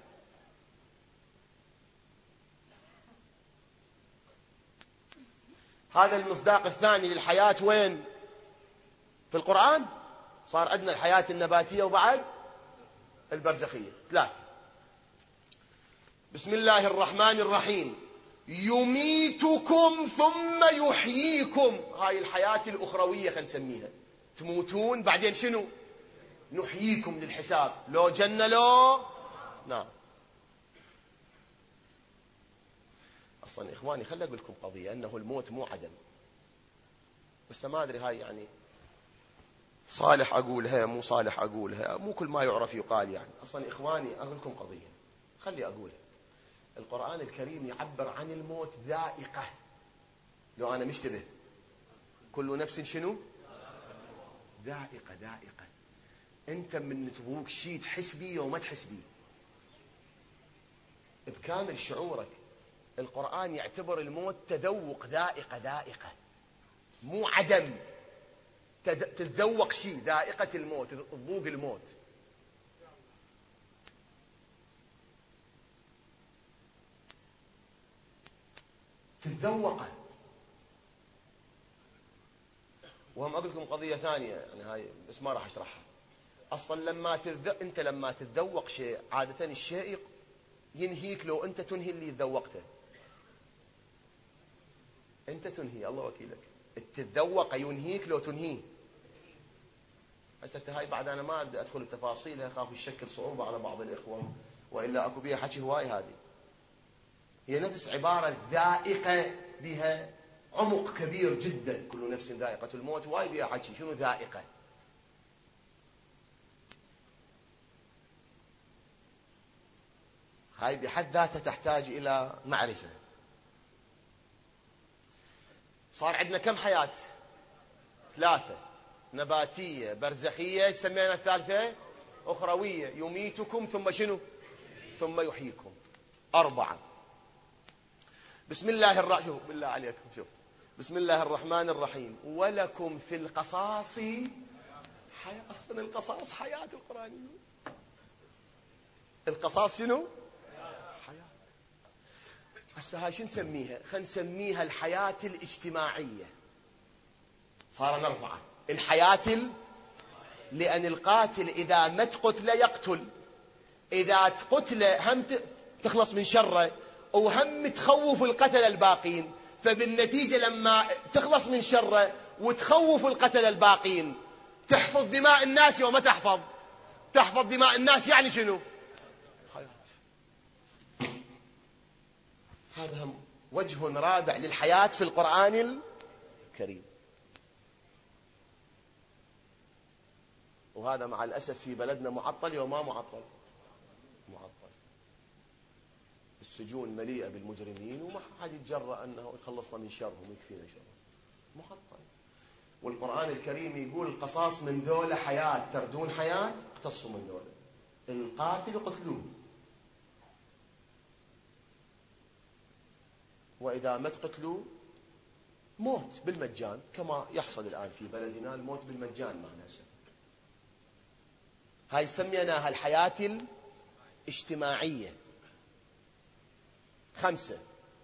هذا المصداق الثاني للحياة وين؟ في القرآن. صار عندنا الحياة النباتية وبعد البرزخية. ثلاث. بسم الله الرحمن الرحيم. يميتكم ثم يحييكم. هاي الحياة الأخروية خلينا نسميها. تموتون بعدين شنو؟ نحييكم للحساب. لو جنة لو نعم. أصلا إخواني خلي أقول لكم قضية، أنه الموت مو عدم. بس ما أدري هاي يعني صالح أقولها مو صالح أقولها، مو كل ما يعرف يقال يعني. أصلا إخواني أقول لكم قضية خلي أقولها. القرآن الكريم يعبر عن الموت ذائقة. لو أنا مشتبه كل نفس شنو؟ ذائقة. ذائقة. أنت من تذوق شيء تحس بيه وما تحس بيه بكامل شعورك. القرآن يعتبر الموت تذوق. ذائقة. ذائقة مو عدم. تتذوق شيء. ذائقة الموت، تذوق الموت. تتذوقه. وهم أقول لكم قضية ثانية يعني هاي بس ما راح أشرحها. أصلا لما تذ... أنت لما تتذوق شيء عادة الشيء ينهيك لو أنت تنهي اللي تذوقته. أنت تنهي، الله وكيلك. التذوق ينهيك لو تنهيه. هسه هاي بعد أنا ما أدخل بتفاصيلها، خاف يشكل صعوبة على بعض الإخوة، وإلا أكو بيها حكي هواي. هذه هي نفس عبارة ذائقة، بها عمق كبير جدا. كل نفس ذائقة الموت، واي بيها حكي. شنو ذائقة؟ هاي بحد ذاتها تحتاج إلى معرفة. صار عندنا كم حياة؟ ثلاثة: نباتية، برزخية، سمينا الثالثة أخروية. يميتكم ثم شنو؟ ثم يحييكم. أربعة. بسم الله الرحمن شوف بالله عليكم شوف بسم الله الرحمن الرحيم: ولكم في القصاص حياة. أصلا القصاص حياة القرآن. القصاص شنو؟ حياة. هسه هاي شو نسميها؟ خلينا نسميها الحياة الاجتماعية. صار أربعة. الحياة ال... لأن القاتل إذا ما تقتل يقتل، إذا تقتل هم تخلص من شره، وهم تخوف القتل الباقين. فبالنتيجة لما تخلص من شره وتخوف القتل الباقين تحفظ دماء الناس وما تحفظ تحفظ دماء الناس. يعني شنو؟ حياة. هذا هم وجه رابع للحياة في القرآن الكريم. وهذا مع الأسف في بلدنا معطل وما معطل معطل. السجون مليئة بالمجرمين وما حد يتجرأ أنه يخلصنا من شرهم ويكفينا شرهم. معطل. والقرآن الكريم يقول القصاص من ذولا حياة، تردون حياة اقتصوا من ذولا. القاتل قتلوه، وإذا ما تقتلوا موت بالمجان، كما يحصل الآن في بلدنا الموت بالمجان مع ناس. هاي سميناها الحياة الاجتماعية. خمسة: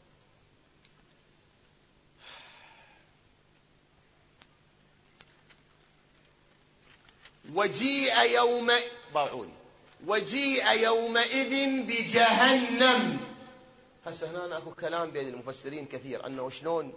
وجيء يوم باعوني وجيء يومئذ بجهنم. هسه هنا اكو كلام بين المفسرين كثير انه شلون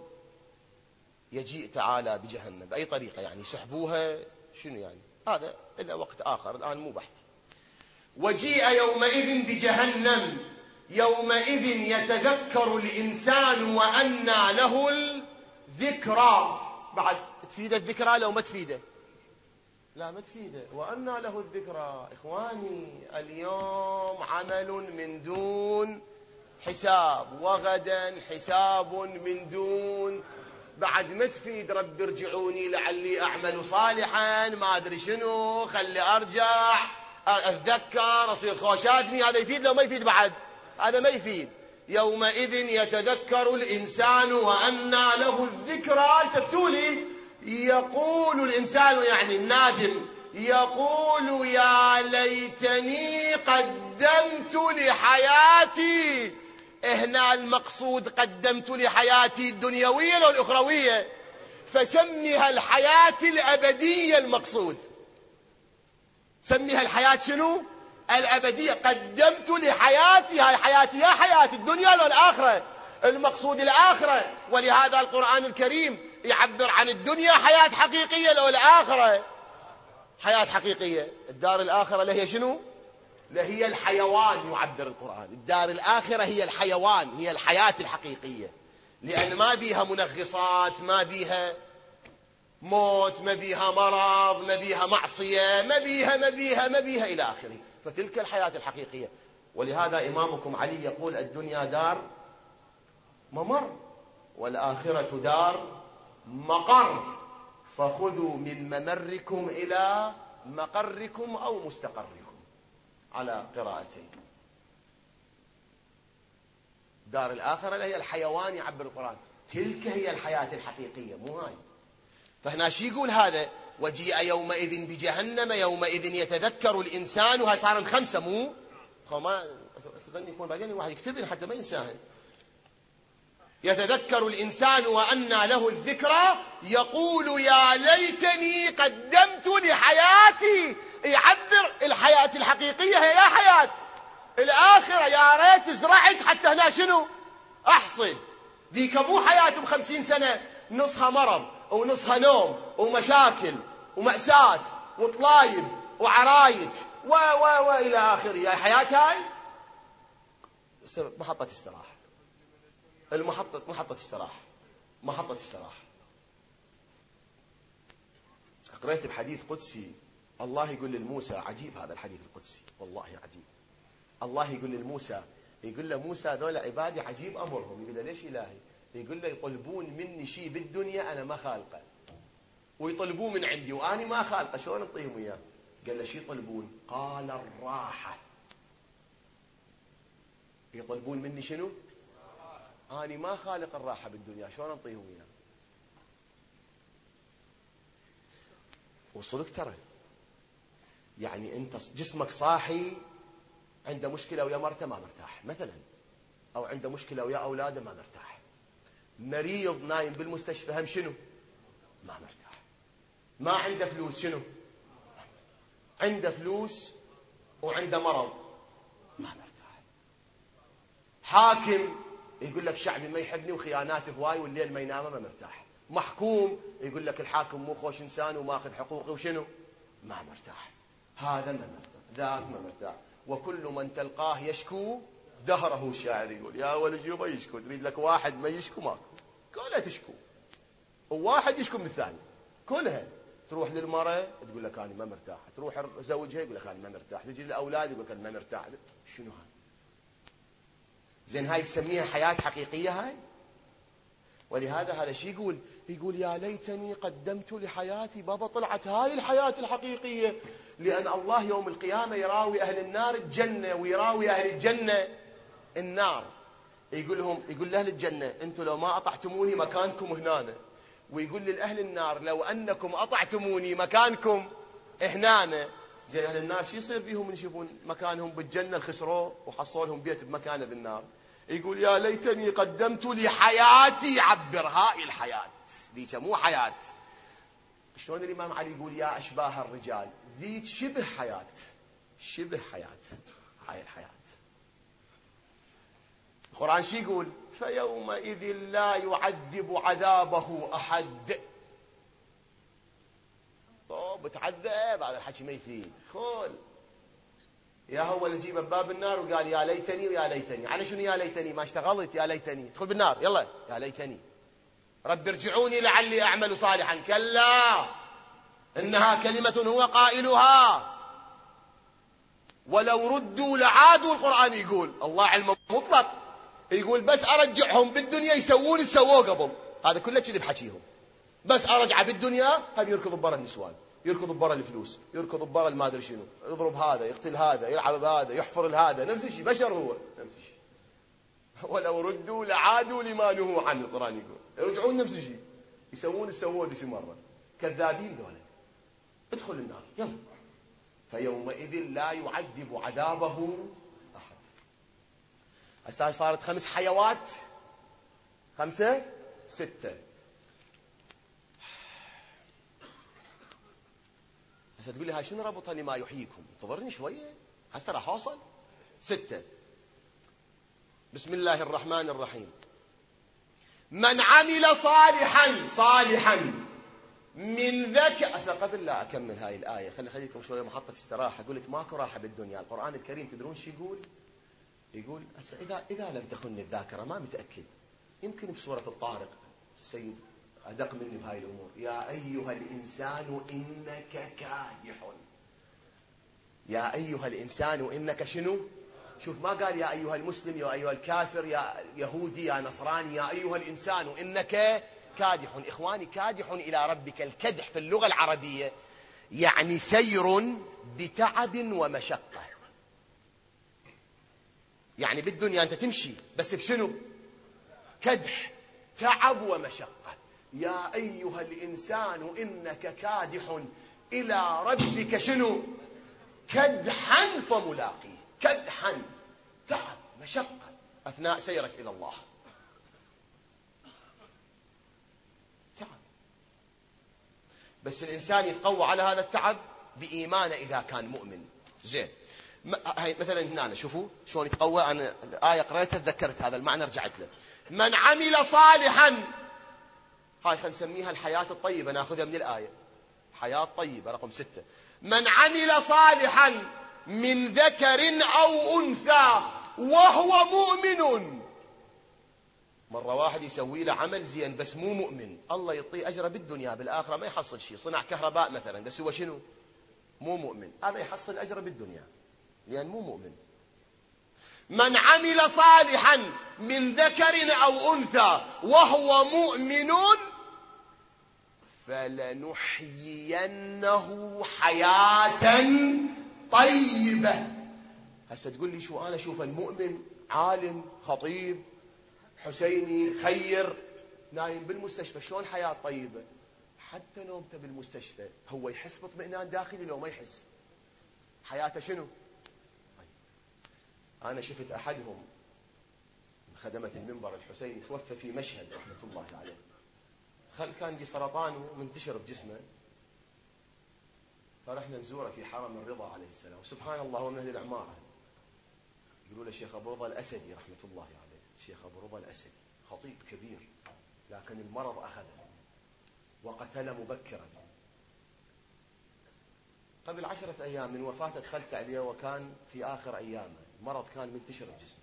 يجيء تعالى بجهنم، باي طريقه، يعني سحبوها شنو يعني، هذا إلى وقت آخر الآن مو بحث. وجيء يومئذ بجهنم يومئذ يتذكر الإنسان وأنى له الذكرى. بعد تفيده الذكرى لو ما تفيده؟ لا ما تفيده. وأنى له الذكرى. إخواني اليوم عمل من دون حساب، وغدا حساب من دون، بعد ما تفيد رب ارجعوني لعلي أعمل صالحا ما أدري شنو، خلي أرجع أتذكر أصير خوش آدمي. هذا يفيد لو ما يفيد؟ بعد هذا ما يفيد. يومئذ يتذكر الإنسان وأنى له الذكرى. التفتوا لي. يقول الإنسان يعني النادم، يقول يا ليتني قدمت لحياتي. هنا المقصود قدمت لحياتي الدنيوية أو الأخروية؟ فسميها الحياة الأبدية. المقصود سميها الحياة شنو؟ الأبدية. قدمت لحياتي، هاي حياتي يا حياة الدنيا لو الآخرة؟ المقصود الآخرة. ولهذا القرآن الكريم يعبر عن الدنيا حياة حقيقية لو الآخرة حياة حقيقية. الدار الآخرة لهي شنو؟ لهي الحيوان. يعبر القرآن الدار الآخرة هي الحيوان، هي الحياة الحقيقية، لأن ما بيها منغصات، ما بيها موت، ما بيها مرض، ما بيها معصية، ما بيها ما بيها ما بيها إلى آخره. فتلك الحياة الحقيقية. ولهذا إمامكم علي يقول الدنيا دار ممر والآخرة دار مقر، فخذوا من ممركم إلى مقركم أو مستقركم، على قراءتين. دار الآخرة هي الحيوان. يعبر القرآن تلك هي الحياة الحقيقية، مو هاي. فهنا شي يقول هذا؟ وجيء يومئذ بجهنم يومئذ يتذكر الإنسان. وهي صارت خمسة، مو ما استظن يكون بعدين واحد يكتب حتى ما ينساها. يتذكر الإنسان وأنى له الذكرى يقول يا ليتني قدمت لحياتي. يعبر الحياة الحقيقية هي يا حياة الآخرة. يا ريت زرعت حتى هنا شنو أحصد. ذيك مو حياة بخمسين سنة نصها مرض ونصها نوم ومشاكل ومأساة وطلايب وعرايك و و و إلى آخره. يا حياة هاي محطة استراحة. المحطة محطة استراحة محطة استراحة. قرأت بحديث قدسي الله يقول للموسى، عجيب هذا الحديث القدسي والله عجيب. الله يقول للموسى، يقول له موسى ذولا عبادي عجيب أمرهم. يقول له ليش إلهي؟ يقول له يطلبون مني شيء بالدنيا أنا ما خالقه، ويطلبون من عندي وأنا ما خالقه، شلون نعطيهم إياه؟ قال له شيء يطلبون؟ قال الراحة. يطلبون مني شنو؟ أنا ما خالق الراحة بالدنيا، شلون نعطيهم إياه؟ وصلك ترى، يعني أنت جسمك صاحي عنده مشكلة ويا مرته ما مرتاح مثلا، أو عنده مشكلة ويا أولاده ما مرتاح، مريض نايم بالمستشفى هم شنو؟ ما مرتاح. ما عنده فلوس شنو؟ عنده فلوس وعنده مرض ما مرتاح. حاكم يقول لك شعبي ما يحبني وخياناته هواي والليل ما ينام ما مرتاح. محكوم يقول لك الحاكم مو خوش إنسان وماخذ حقوقي وشنو؟ ما مرتاح. هذا ما مرتاح، ذاك ما مرتاح. وكل من تلقاه يشكو دهره، الشاعر يقول. يا ولد يبا يشكو، تريد لك واحد ما يشكو ماكو، كلها تشكو، وواحد يشكو من الثاني كلها. تروح للمرأة تقول لك أنا ما مرتاح، تروح زوجها يقول لك أنا ما مرتاح، تجي للأولاد يقول لك أنا ما مرتاح. شنو هاي؟ زين هاي تسميها حياة حقيقية هاي؟ ولهذا هذا شي يقول يقول يا ليتني قدمت لحياتي. بابا طلعت هاي الحياة الحقيقية، لأن الله يوم القيامة يراوي أهل النار الجنة ويراوي أهل الجنة النار. يقول لهم، يقول لأهل الجنة أنتم لو ما أطعتموني مكانكم هنا، ويقول لأهل النار لو أنكم أطعتموني مكانكم هنا. زين أهل النار شو يصير بيهم من يشوفون مكانهم بالجنة الخسروه وحصوا لهم بيت بمكانه بالنار؟ يقول يا ليتني قدمت لحياتي. عبر هاي الحياة ذيك مو حياة. شلون الإمام علي يقول يا أشباه الرجال، ذيك شبه حياة، شبه حياة هاي الحياة. القرآن شي يقول؟ فيومئذ لا يعذب عذابه أحد. طب تعذب هذا الحكي ما يفيد. خول يا هو اللي جيبه بباب النار وقال يا ليتني ويا ليتني. على شنو يا ليتني؟ ما اشتغلت، يا ليتني ادخل بالنار يلا يا ليتني رب ارجعوني لعلي أعمل صالحا. كلا إنها كلمة هو قائلها ولو ردوا لعادوا. القرآن يقول، الله علم مطلق، يقول بس أرجعهم بالدنيا يسوون اللي سووه قبل. هذا كله كذب حكيهم. بس أرجع بالدنيا هم يركض برا النسوان، يركض برا الفلوس، يركض برا ما أدري شنو، يضرب هذا، يقتل هذا، يلعب بهذا، يحفر هذا، نفس الشيء. بشر هو نفس الشيء. ولو ردوا لعادوا لما نهوا عنه. القرآن يقول يرجعون نفس الشيء، يسوون اللي سووه ذي مرة. كذابين ذولا. ادخل النار يلا. فيومئذ لا يعذب عذابه أحد. هسه صارت خمس حيوات، خمسة ستة. هسه تقول لي هاي شنو ربطها لما يحييكم؟ انتظرني شوية هسه راح أوصل. ستة. بسم الله الرحمن الرحيم. من عمل صالحا صالحا من ذكر. هسه قبل لا أكمل هاي الآية خلي خليكم شوية محطة استراحة. قلت ماكو راحة بالدنيا. القرآن الكريم تدرون شو يقول؟ يقول هسه إذا إذا لم تخن الذاكرة ما متأكد، يمكن بسورة الطارق السيد أدق مني بهاي الأمور. يا أيها الإنسان إنك كادح. يا أيها الإنسان إنك شنو؟ شوف ما قال يا أيها المسلم، يا أيها الكافر، يا يهودي، يا نصراني. يا أيها الإنسان إنك كادح. إخواني كادح إلى ربك. الكدح في اللغة العربية يعني سير بتعب ومشقة. يعني بالدنيا أنت تمشي بس بشنو؟ كدح، تعب ومشقة. يا أيها الإنسان إنك كادح إلى ربك شنو؟ كدحا فملاقيه. كدحا، تعب، مشقة أثناء سيرك إلى الله. تعب. بس الإنسان يتقوى على هذا التعب بإيمانه إذا كان مؤمن. زين هاي مثلا هنا شوفوا شلون يتقوى. أنا الآية قرأتها تذكرت هذا المعنى رجعت له. من عمل صالحا، هاي خلينا نسميها الحياة الطيبة، ناخذها من الآية. حياة طيبة رقم ستة. من عمل صالحا من ذكر أو أنثى وهو مؤمن. مرة واحد يسوي له عمل زين بس مو مؤمن، الله يعطيه أجره بالدنيا، بالآخرة ما يحصل شيء. صنع كهرباء مثلا بس هو شنو؟ مو مؤمن. هذا يحصل أجره بالدنيا لأن مو مؤمن. من عمل صالحا من ذكر أو أنثى وهو مؤمن فلنحيينه حياة طيبة. هسه تقول لي شو أنا أشوف المؤمن عالم خطيب حسيني خير نايم بالمستشفى، شلون حياة طيبة؟ حتى نومته بالمستشفى هو يحس باطمئنان داخلي لو ما يحس؟ حياته شنو؟ طيب. أنا شفت أحدهم من خدمة المنبر الحسيني توفى في مشهد رحمة الله عليه، خل كان دي سرطان منتشر بجسمه، فرحنا نزوره في حرم الرضا عليه السلام. سبحان الله هو من أهل العمارة، يقولوا له شيخ أبو رضا الأسدي رحمة الله عليه، شيخ أبو رضا الأسدي خطيب كبير، لكن المرض أخذه وقتل مبكرا. قبل عشرة أيام من وفاته دخلت عليه وكان في آخر أيامه، المرض كان منتشر بجسمه.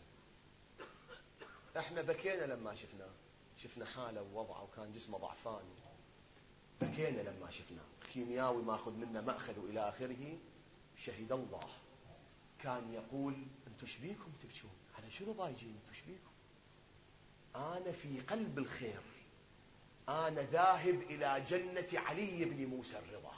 احنا بكينا لما شفناه، شفنا حاله ووضعه وكان جسمه ضعفان، بكينا لما شفناه، الكيمياوي ماخذ منا مأخذ وإلى آخره. شهد الله كان يقول انتم شبيكم تبكون على شنو ضايجين؟ انتم شبيكم؟ أنا في قلب الخير، أنا ذاهب إلى جنة علي بن موسى الرضا.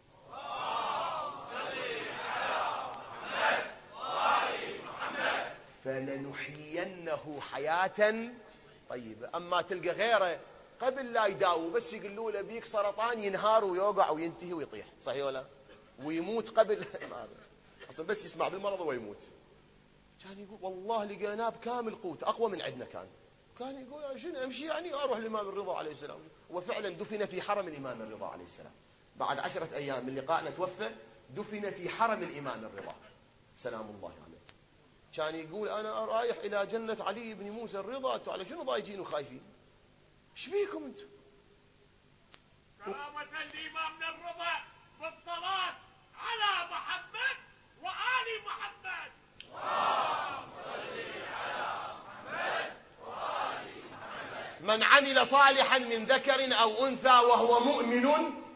فلنحيينه حياة طيبة. أما تلقى غيره قبل لا يداوي بس يقولوا له بيك سرطان ينهار ويوقع وينتهي ويطيح، صحيح ولا؟ ويموت قبل أصلا بس يسمع بالمرض ويموت. كان يقول والله لقيناه بكامل قوت أقوى من عندنا. كان كان يقول شنو أمشي يعني أروح الإمام الرضا عليه السلام. وفعلا دفن في حرم الإمام الرضا عليه السلام بعد عشرة أيام من لقائنا، توفى دفن في حرم الإمام الرضا سلام الله عليه. كان يقول أنا رايح إلى جنة علي بن موسى الرضا، أنتوا على شنو ضايجين وخايفين؟ ايش بيكم أنتوا؟
كرامة لإمامنا الرضا بالصلاة على محمد وآل محمد.
من عمل صالحا من ذكر أو أنثى وهو مؤمن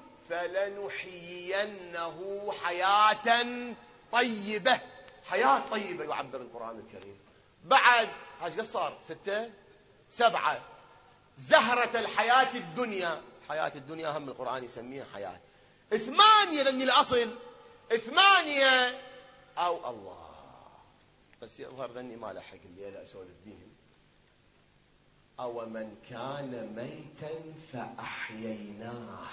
فلنحيينه حياة طيبة. حياة طيبة يعبر القرآن الكريم. بعد هاش قصار ستة سبعة زهرة الحياة الدنيا، حياة الدنيا هم القرآن يسميها حياة. ثمانية لأن الأصل ثمانية أو الله، بس يظهر ذني ما لحق اللي لا أسولف بيهم. أو من كان ميتا فأحييناه.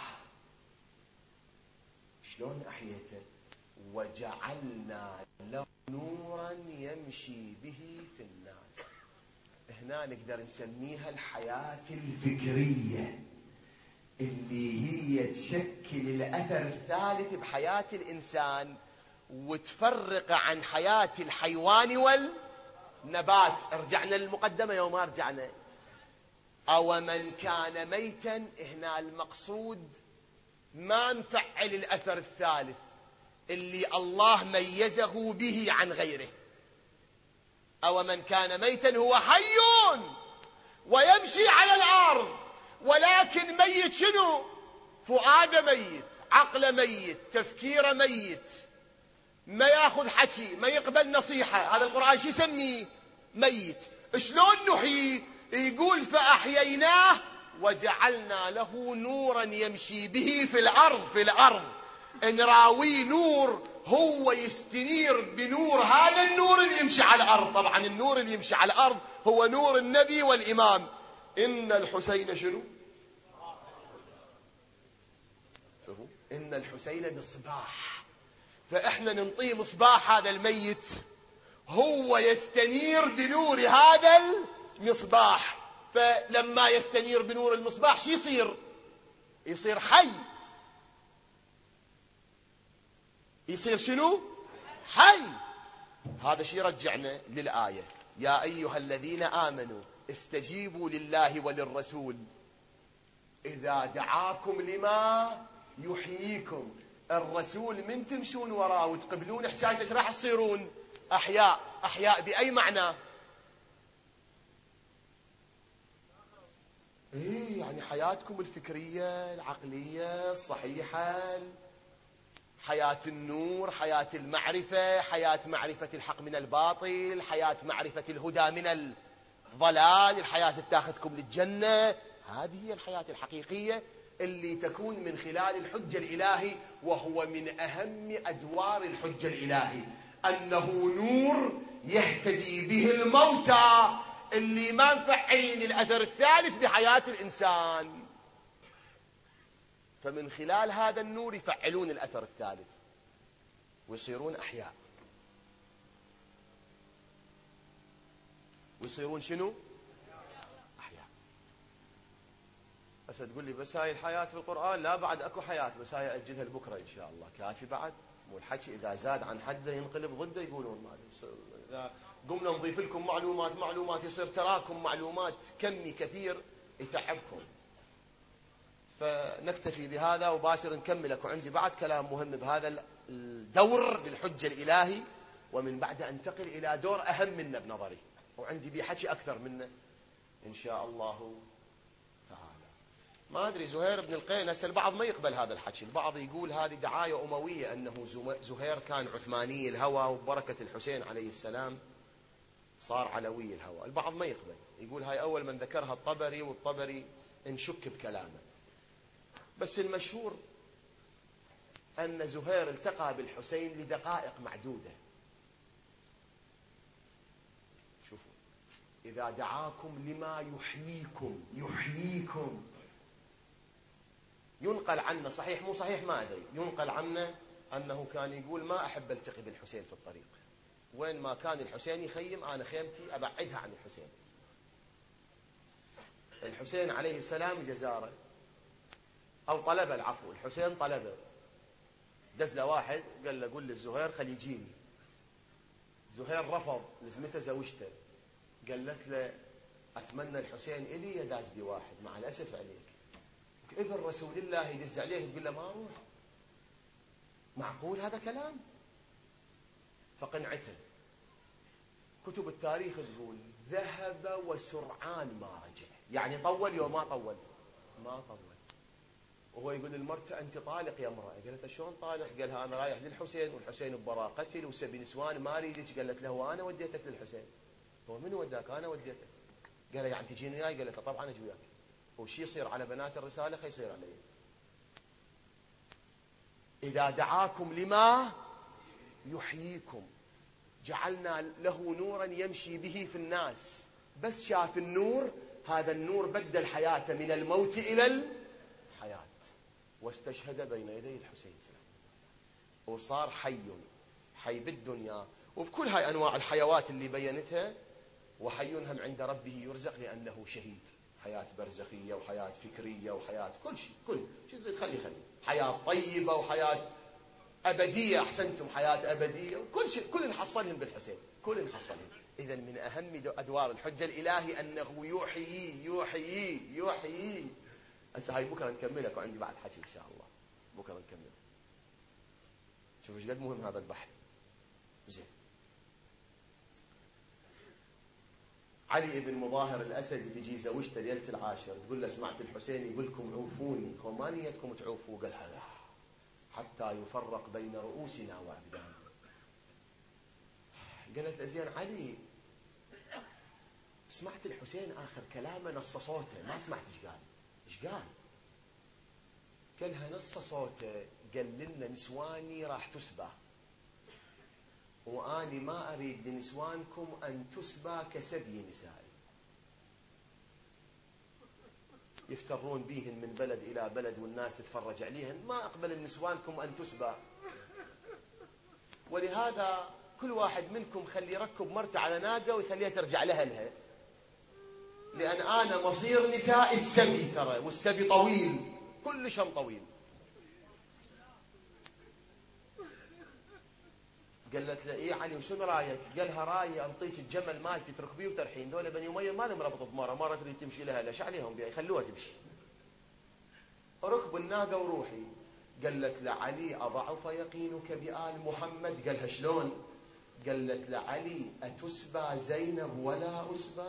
شلون أحييته؟ وجعلنا له نورا يمشي به في الناس. هنا نقدر نسميها الحياة الفكرية اللي هي تشكل الأثر الثالث بحياة الإنسان وتفرق عن حياة الحيوان والنبات. رجعنا للمقدمة يوم ما رجعنا. أو من كان ميتا، هنا المقصود ما نفعل الأثر الثالث اللي الله ميزه به عن غيره. أو من كان ميتا هو حي ويمشي على الأرض ولكن ميت شنو؟ فؤاد ميت، عقل ميت، تفكير ميت، ما ياخذ حكي، ما يقبل نصيحة. هذا القرآن شو يسميه؟ ميت. شلون نحيي؟ يقول فأحييناه وجعلنا له نورا يمشي به في الأرض. في الأرض نراوي نور هو يستنير بنور هذا النور اللي يمشي على الأرض. طبعا النور اللي يمشي على الأرض هو نور النبي والإمام. إن الحسين شنو؟ إن الحسين مصباح. فإحنا ننطيه مصباح هذا الميت، هو يستنير بنور هذا المصباح. فلما يستنير بنور المصباح شو يصير؟ يصير حي. يصير شنو؟ حي. هذا شيء يرجعنا للآية يا أيها الذين آمنوا استجيبوا لله وللرسول إذا دعاكم لما يحييكم. الرسول من تمشون وراه وتقبلون حكايته ايش راح تصيرون؟ أحياء. أحياء بأي معنى؟ إيه يعني حياتكم الفكرية العقلية الصحيحة، حياة النور، حياة المعرفة، حياة معرفة الحق من الباطل، حياة معرفة الهدى من الضلال، الحياة اللي تاخذكم للجنة. هذه هي الحياة الحقيقية اللي تكون من خلال الحجة الإلهي، وهو من أهم أدوار الحجة الإلهي أنه نور يهتدي به الموتى اللي ما مفعلين الأثر الثالث بحياة الإنسان، فمن خلال هذا النور يفعلون الأثر الثالث ويصيرون أحياء. ويصيرون شنو؟ أحياء. بس تقول لي بس هاي الحياة في القرآن، لا بعد أكو حياة، بس هاي أجلها لبكرة إن شاء الله. كافي بعد؟ مو الحكي إذا زاد عن حده ينقلب ضده يقولون. إذا قمنا نضيف لكم معلومات معلومات يصير تراكم معلومات كمي كثير يتعبكم. فنكتفي بهذا وباشر نكمل. اكو عندي بعد كلام مهم بهذا الدور للحجة الإلهي، ومن بعد أنتقل إلى دور أهم منه بنظري، وعندي بيه حكي أكثر منه إن شاء الله تعالى. ما أدري زهير بن القين، هسه البعض ما يقبل هذا الحكي، البعض يقول هذه دعاية أموية أنه زهير كان عثماني الهوى وبركة الحسين عليه السلام صار علوي الهوى. البعض ما يقبل، يقول هاي أول من ذكرها الطبري، والطبري نشك بكلامه. بس المشهور أن زهير التقى بالحسين لدقائق معدودة. شوفوا، إذا دعاكم لما يحييكم يحييكم. ينقل عنه، صحيح مو صحيح ما أدري، ينقل عنه أنه كان يقول ما أحب التقي بالحسين في الطريق، وين ما كان الحسين يخيم أنا خيمتي أبعدها عن الحسين. الحسين عليه السلام جزاره أو طلبه، العفو، الحسين طلبه، دز له واحد قال له قل للزهير خلي يجيني. زهير رفض، لزمته زوجته، قالت له أتمنى الحسين إلي يداز لي واحد، مع الأسف عليك. ابن رسول الله يدز عليه تقول له ما أروح؟ معقول هذا كلام؟ فقنعته. كتب التاريخ تقول ذهب وسرعان ما رجع، يعني طول يوم ما طول، ما طول. وهو يقول للمرته أنت طالق يا امرأة. قالت شلون طالق؟ قالها أنا رايح للحسين والحسين ببراء قتل وسبي نسوان ما أريدك. قالت له وأنا وديتك للحسين. هو من وداك؟ أنا وديتك. قال يعني تجيني وياي؟ قالت طبعا أجي وياك، وشي يصير على بنات الرسالة خي يصير علي. إذا دعاكم لما يحييكم جعلنا له نورا يمشي به في الناس. بس شاف النور، هذا النور بدل حياته من الموت إلى الحياة، واستشهد بين يدي الحسين سلام، وصار حي حي بالدنيا وبكل هاي أنواع الحيوات اللي بينتها. وحي هم عند ربه يرزق لأنه شهيد، حياة برزخية وحياة فكرية وحياة كل شيء، كل شيء تريد خلي خلي، حياة طيبة وحياة أبدية، أحسنتم، حياة أبدية، وكل شيء، كل نحصلهم بالحسين، كل نحصلهم. إذن من أهم أدوار الحجة الإلهي أنه يحيي يحيي يحيي. هسه هاي بكرة نكملك، وعندي بعد حكي إن شاء الله بكرة نكمل. شوفوا ايش قد مهم هذا البحث. زين. علي بن مظاهر الأسدي تجي زوجته ليلة العاشر تقول له سمعت الحسين يقول لكم عوفوني، قال ما نيتكم تعوفوا؟ قال لا حتى يفرق بين رؤوسنا وأبداننا. قالت له زين علي سمعت الحسين آخر كلامه نص صوته، ما سمعت ايش قال. ايش قال؟ قالها نص صوته قال لنا نسواني راح تسبى، وأني ما أريد لنسوانكم أن تسبى كسبي نسائي، يفترون بيهن من بلد إلى بلد والناس تتفرج عليهن، ما أقبل نسوانكم أن تسبى. ولهذا كل واحد منكم خلي يركب مرته على ناقة ويخليها ترجع لها لها، لأن أنا مصير نساء السبي ترى، والسبي طويل كل شم طويل. قالت له إيه علي وشنو رايك؟ قالها رايي أنطيك الجمل مالتي تركبيه وترحين، ذولا بني أمية ما لهم ربط بمرة، مرة تريد تمشي لها ليش عليهم بيها، يخلوها تمشي. ركب الناقة وروحي. قالت له علي أضعف يقينك بآل محمد؟ قالها شلون؟ قالت له علي أتسبى زينب ولا أسبى؟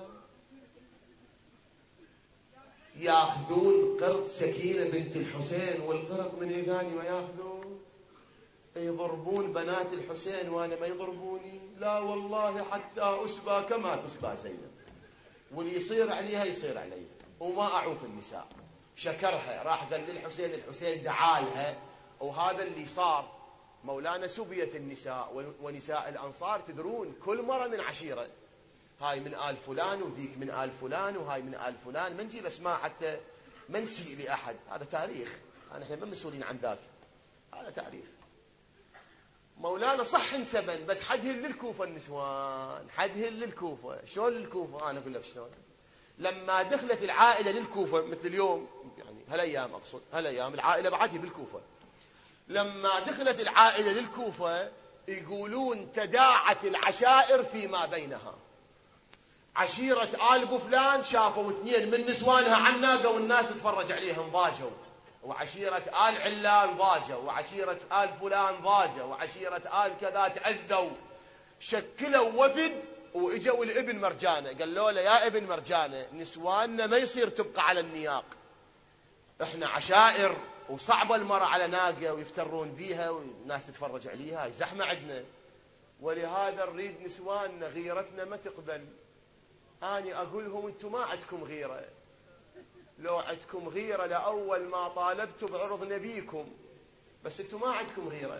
ياخذون قرط سكينة بنت الحسين والقرط من ثاني ما ياخذون. يضربون بنات الحسين وأنا ما يضربوني؟ لا والله حتى أسبى كما تسبى زينب، واللي يصير عليها يصير علي، وما أعوف النساء. شكرها، راح قال للحسين، الحسين دعالها، وهذا اللي صار. مولانا سبيت النساء ونساء الأنصار تدرون كل مرة من عشيرة، هاي من آل فلان وذيك من آل فلان وهاي من آل فلان، ما نجيب أسماء حتى ما نسيء لأحد، هذا تاريخ، احنا ما مسؤولين عن ذاك، هذا تاريخ. مولانا صح انسبن، بس حدهن للكوفة النسوان، حدهن للكوفة. شلون للكوفة؟ أنا أقول لك شلون. لما دخلت العائلة للكوفة مثل اليوم، يعني هالأيام أقصد، هالأيام العائلة بعدها بالكوفة، لما دخلت العائلة للكوفة يقولون تداعت العشائر فيما بينها. عشيرة آل أبو فلان شافوا اثنين من نسوانها عناقة والناس تتفرج عليهم ضاجوا، وعشيرة آل علان ضاجوا، وعشيرة آل فلان ضاجوا، وعشيرة آل كذا تعذوا. شكلوا وفد واجوا الابن مرجانة، قالوا له يا ابن مرجانة نسواننا ما يصير تبقى على النياق، احنا عشائر وصعبة المرأة على ناقة ويفترون بيها والناس تتفرج عليها، زحمة عندنا، ولهذا نريد نسواننا غيرتنا ما تقبل. أنا أقولهم أنتم ما عندكم غيرة، لو عندكم غيرة لأول ما طالبتوا بعرض نبيكم، بس أنتم ما عندكم غيرة.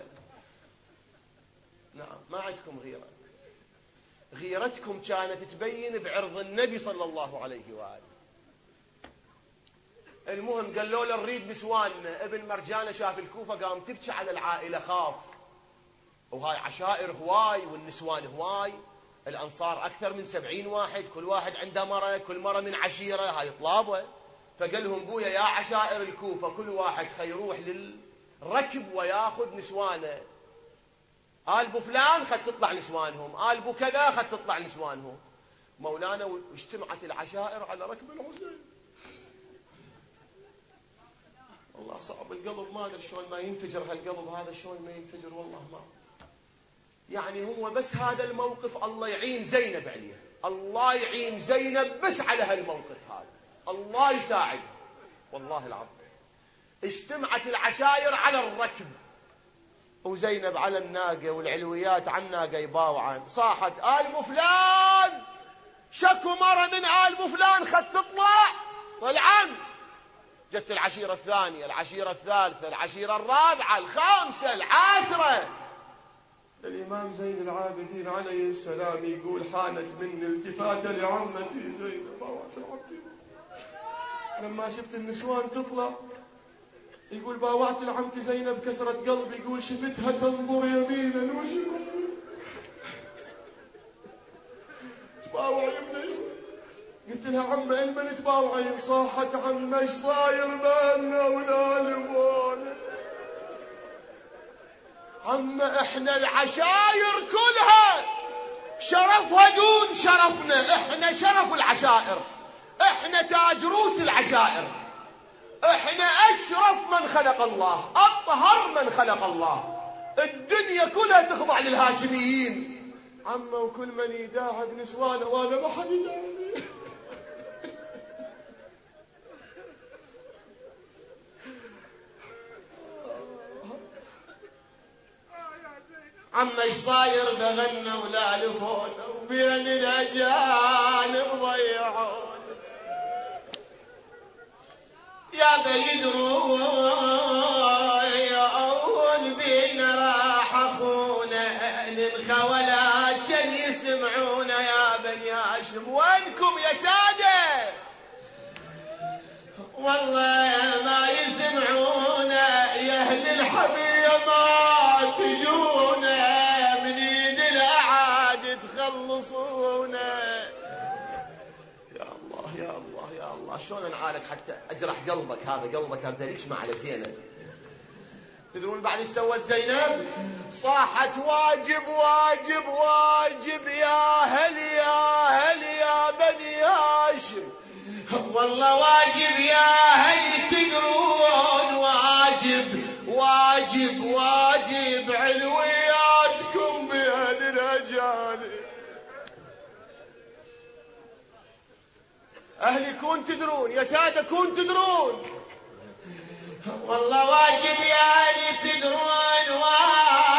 نعم ما عندكم غيرة، غيرتكم كانت تبين بعرض النبي صلى الله عليه وآله. المهم قالوا له نريد نسواننا. ابن مرجانة شاف الكوفة قام تبكي على العائلة، خاف، وهاي عشائر هواي والنسوان هواي، الأنصار أكثر من سبعين واحد، كل واحد عنده مرة، كل مرة من عشيرة، هاي طلابة. فقال لهم بويا يا عشائر الكوفة كل واحد خيروح للركب وياخذ نسوانه، آل بو فلان خد تطلع نسوانهم، آل بو كذا خد تطلع نسوانهم. مولانا واجتمعت العشائر على ركب الحسين. والله صعب القلب، ما ادري شلون ما ينفجر هالقلب هذا، شلون ما ينفجر والله ما. يعني هو بس هذا الموقف الله يعين زينب عليه، الله يعين زينب بس على هالموقف هذا، الله يساعد والله العظيم. اجتمعت العشائر على الركب وزينب على الناقة والعلويات على الناقة يباوعن. صاحت آل بو فلان، شكو مرة من آل بو فلان خد تطلع، طلعن. جت العشيرة الثانية، العشيرة الثالثة، العشيرة الرابعة، الخامسة، العاشرة. الإمام زين العابدين عليه السلام يقول حانت مني التفاتة لعمتي زينب باوعت العبد. لما شفت النسوان تطلع يقول باوعت لعمتي زينب كسرت قلبي، يقول شفتها تنظر يمينا وشمالا، تباوع يمنا. قلت لها عمه المن تباوعين؟ صاحت عمه ايش صاير بيننا ولا لبونا؟ عمه احنا العشاير كلها شرفها دون شرفنا، احنا شرف العشائر، احنا تاج روس العشائر، احنا اشرف من خلق الله، اطهر من خلق الله، الدنيا كلها تخضع للهاشميين. عمه وكل من يداعب نسوانه وانا ما حد يداعبني. عم ايش صاير بغنى ولا لفون وبين الاجانب ضيعون، يا بيدرون بينا راح اخونا للخولات شن يسمعونا يا بني هاشم. وينكم يا ساده؟ والله ما يسمعونا يا اهل الحبيب، ما تجونا من ايد الاعاد تخلصونا. يا الله يا الله يا الله، شلون نعالج حتى اجرح قلبك هذا؟ قلبك هذا ليش ما على زينب؟ تدرون بعد ايش سوت زينب؟ صاحت واجب واجب واجب يا هل يا هل يا بني هاشم، والله واجب يا هل تدرون، واجب واجب واجب علوياتكم بين الاجانب. اهلي كون تدرون يا ساده، كون تدرون، والله واجب يا اهلي تدرون، واجب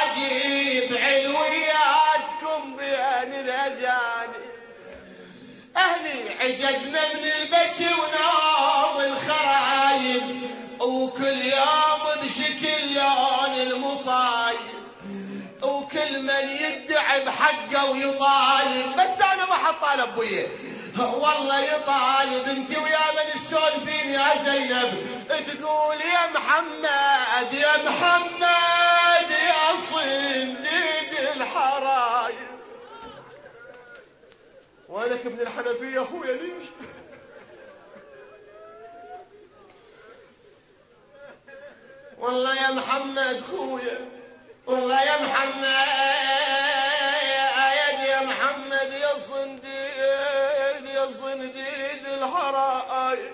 عجزنا من البكي ونوم الخرايب، وكل يوم بشكل لون المصايب، وكل من يدعي بحقه ويطالب، بس انا ما حطالب بويه والله يطالب. انت ويا من تسولفين يا زينب تقول يا محمد يا محمد يا صنديد الحرايب. وينك ابن الحنفيه اخويا ليش؟ والله يا محمد خويا، والله يا محمد يا محمد يا صنديد يا صنديد الحرايب.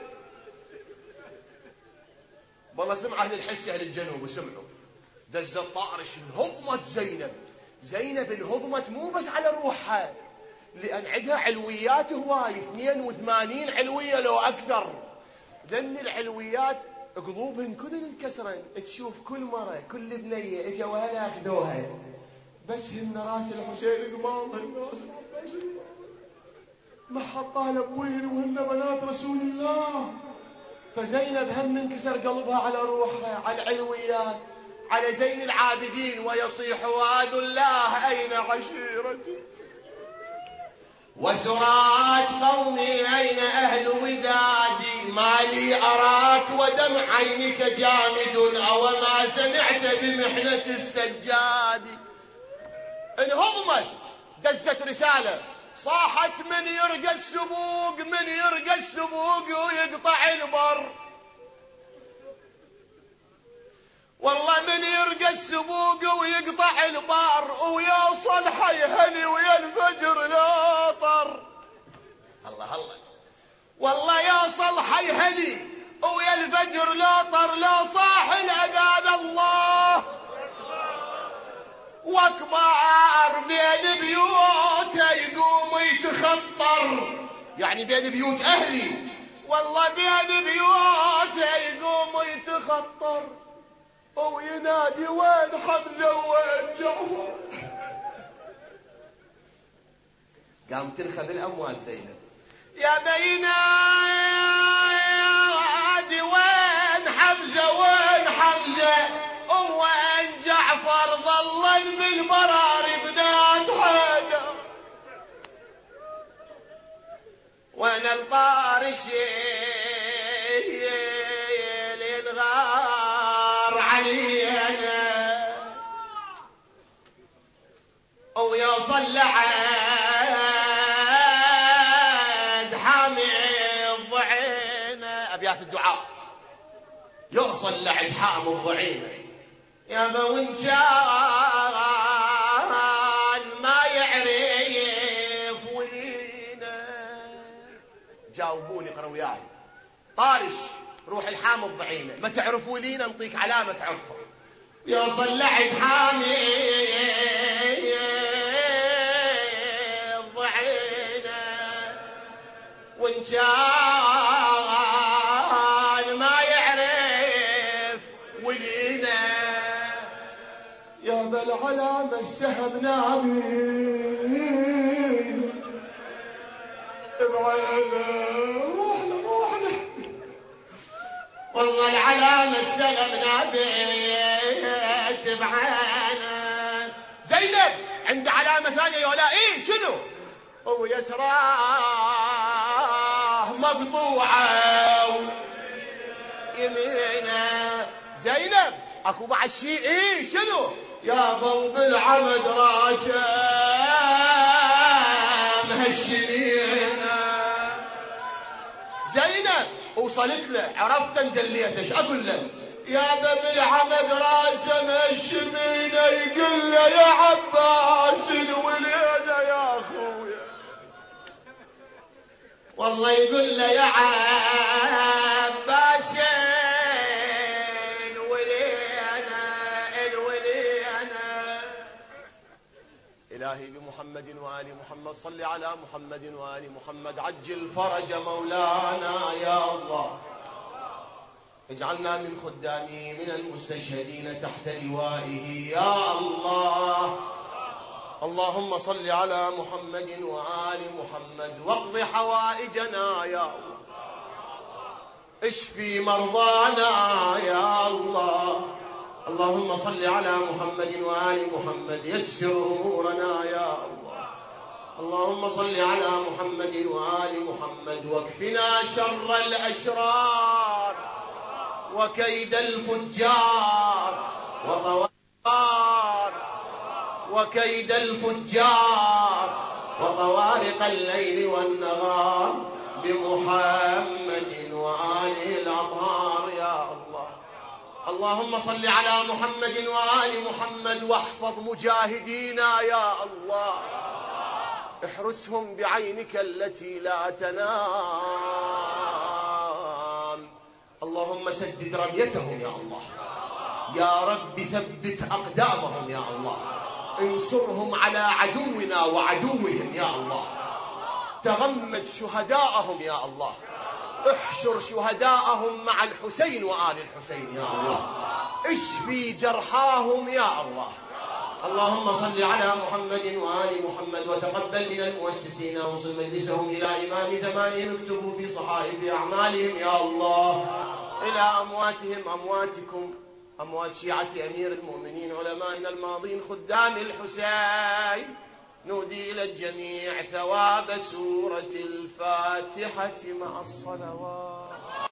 والله سمع اهل الحس اهل الجنوب وسمعوا دز الطارش انهضمت زينب. زينب انهضمت مو بس على روحها، لان عندها علويات هواي، اثنين وثمانين علويه لو اكثر. ذن العلويات قلوبهن كل انكسرن، تشوف كل مرة كل بنية اجوا هلا اخذوها، بس هن راس الحسين قباضهن راس العباس ما حطاها لابوين وهن بنات رسول الله. فزينب هم انكسر قلبها على روحها، على العلويات، على زين العابدين ويصيح واد الله أين عشيرتي وسرات قومي أين أهل ودادي ما لي أراك ودمع عينك جامد أو ما سمعت بمحنة السجاد. انهضمت دزت رسالة صاحت من يرقى السبوق من يرقى السبوق ويقطع البر. والله من يرقى السبوق ويقطع البر ويوصل حي هلي ويا الفجر لا طر. الله الله والله يوصل حي هلي ويا الفجر لا طر. لا صاح الأذان الله واكبر بين بيوته يقوم يتخطر، يعني بين بيوت أهلي والله بين بيوته يقوم يتخطر وينادي وين حمزة وين جعفر. قام تنخى بالأموال زينب يا بينادي وين حمزة وين حمزة وين جعفر ظلن بالبرار بنات حيدر. وين الطارشي للغار علينا ويوصل لعد حامي الضعينة. أبيات الدعاء يوصل لعد حامي الضعينة يا وإن كان ما يعرف ولينا. جاوبوني قرأوا وياي طارش روح الحامي الضعينة ما تعرف ولينا نطيك علامة تعرفه. يوصل لعد حامي الضعينة وإن كان ما يعرف ولينا يا بل علامة السهم نابين ابعينا روحنا روحنا والله العلامة السهم نابين ابعينا. زينب عند علامة ثانية يا لا ايه شنو هو يسراه مقطوعة يمينه. زينب اكو بعد شيء ايه شنو يا بو بالعمد راشا مهشلينا. زينب وصلت له عرفت اندليته ايش اقول له يا باب العمد راسه مهشلينا يقول له يا عباس الولينا يا اخويا والله يقول له يا عباس إلهي بمحمد وآل محمد صل على محمد وآل محمد عجل فرج مولانا يا الله. اجعلنا من خدامه من المستشهدين تحت لوائه يا الله. اللهم صل على محمد وآل محمد. محمد واقض حوائجنا يا الله، اشفي مرضانا يا الله. اللهم صل على محمد وآل محمد، يسر أمورنا يا الله. اللهم صل على محمد وآل محمد، واكفنا شر الأشرار وكيد الفجار وطوار وكيد الفجار وطوارق الليل والنهار بمحمد وآله الأطهار يا الله. اللهم صل على محمد وآل محمد، واحفظ مجاهدينا يا الله، احرسهم بعينك التي لا تنام. اللهم سدد رميتهم يا الله، يا رب ثبت أقدامهم يا الله، انصرهم على عدونا وعدوهم يا الله، تغمد شهداءهم يا الله، احشر شهداءهم مع الحسين وآل الحسين يا الله، اشفي جرحاهم يا الله. اللهم صل على محمد وآل محمد، وتقبل من المؤسسين وصل مجلسهم إلى إمام زمانهم، اكتبوا في صحائف أعمالهم يا الله. إلى أمواتهم أمواتكم، أموات شيعة أمير المؤمنين علمائنا الماضين خدام الحسين، نودي إلى الجميع ثواب سورة الفاتحة مع الصلوات.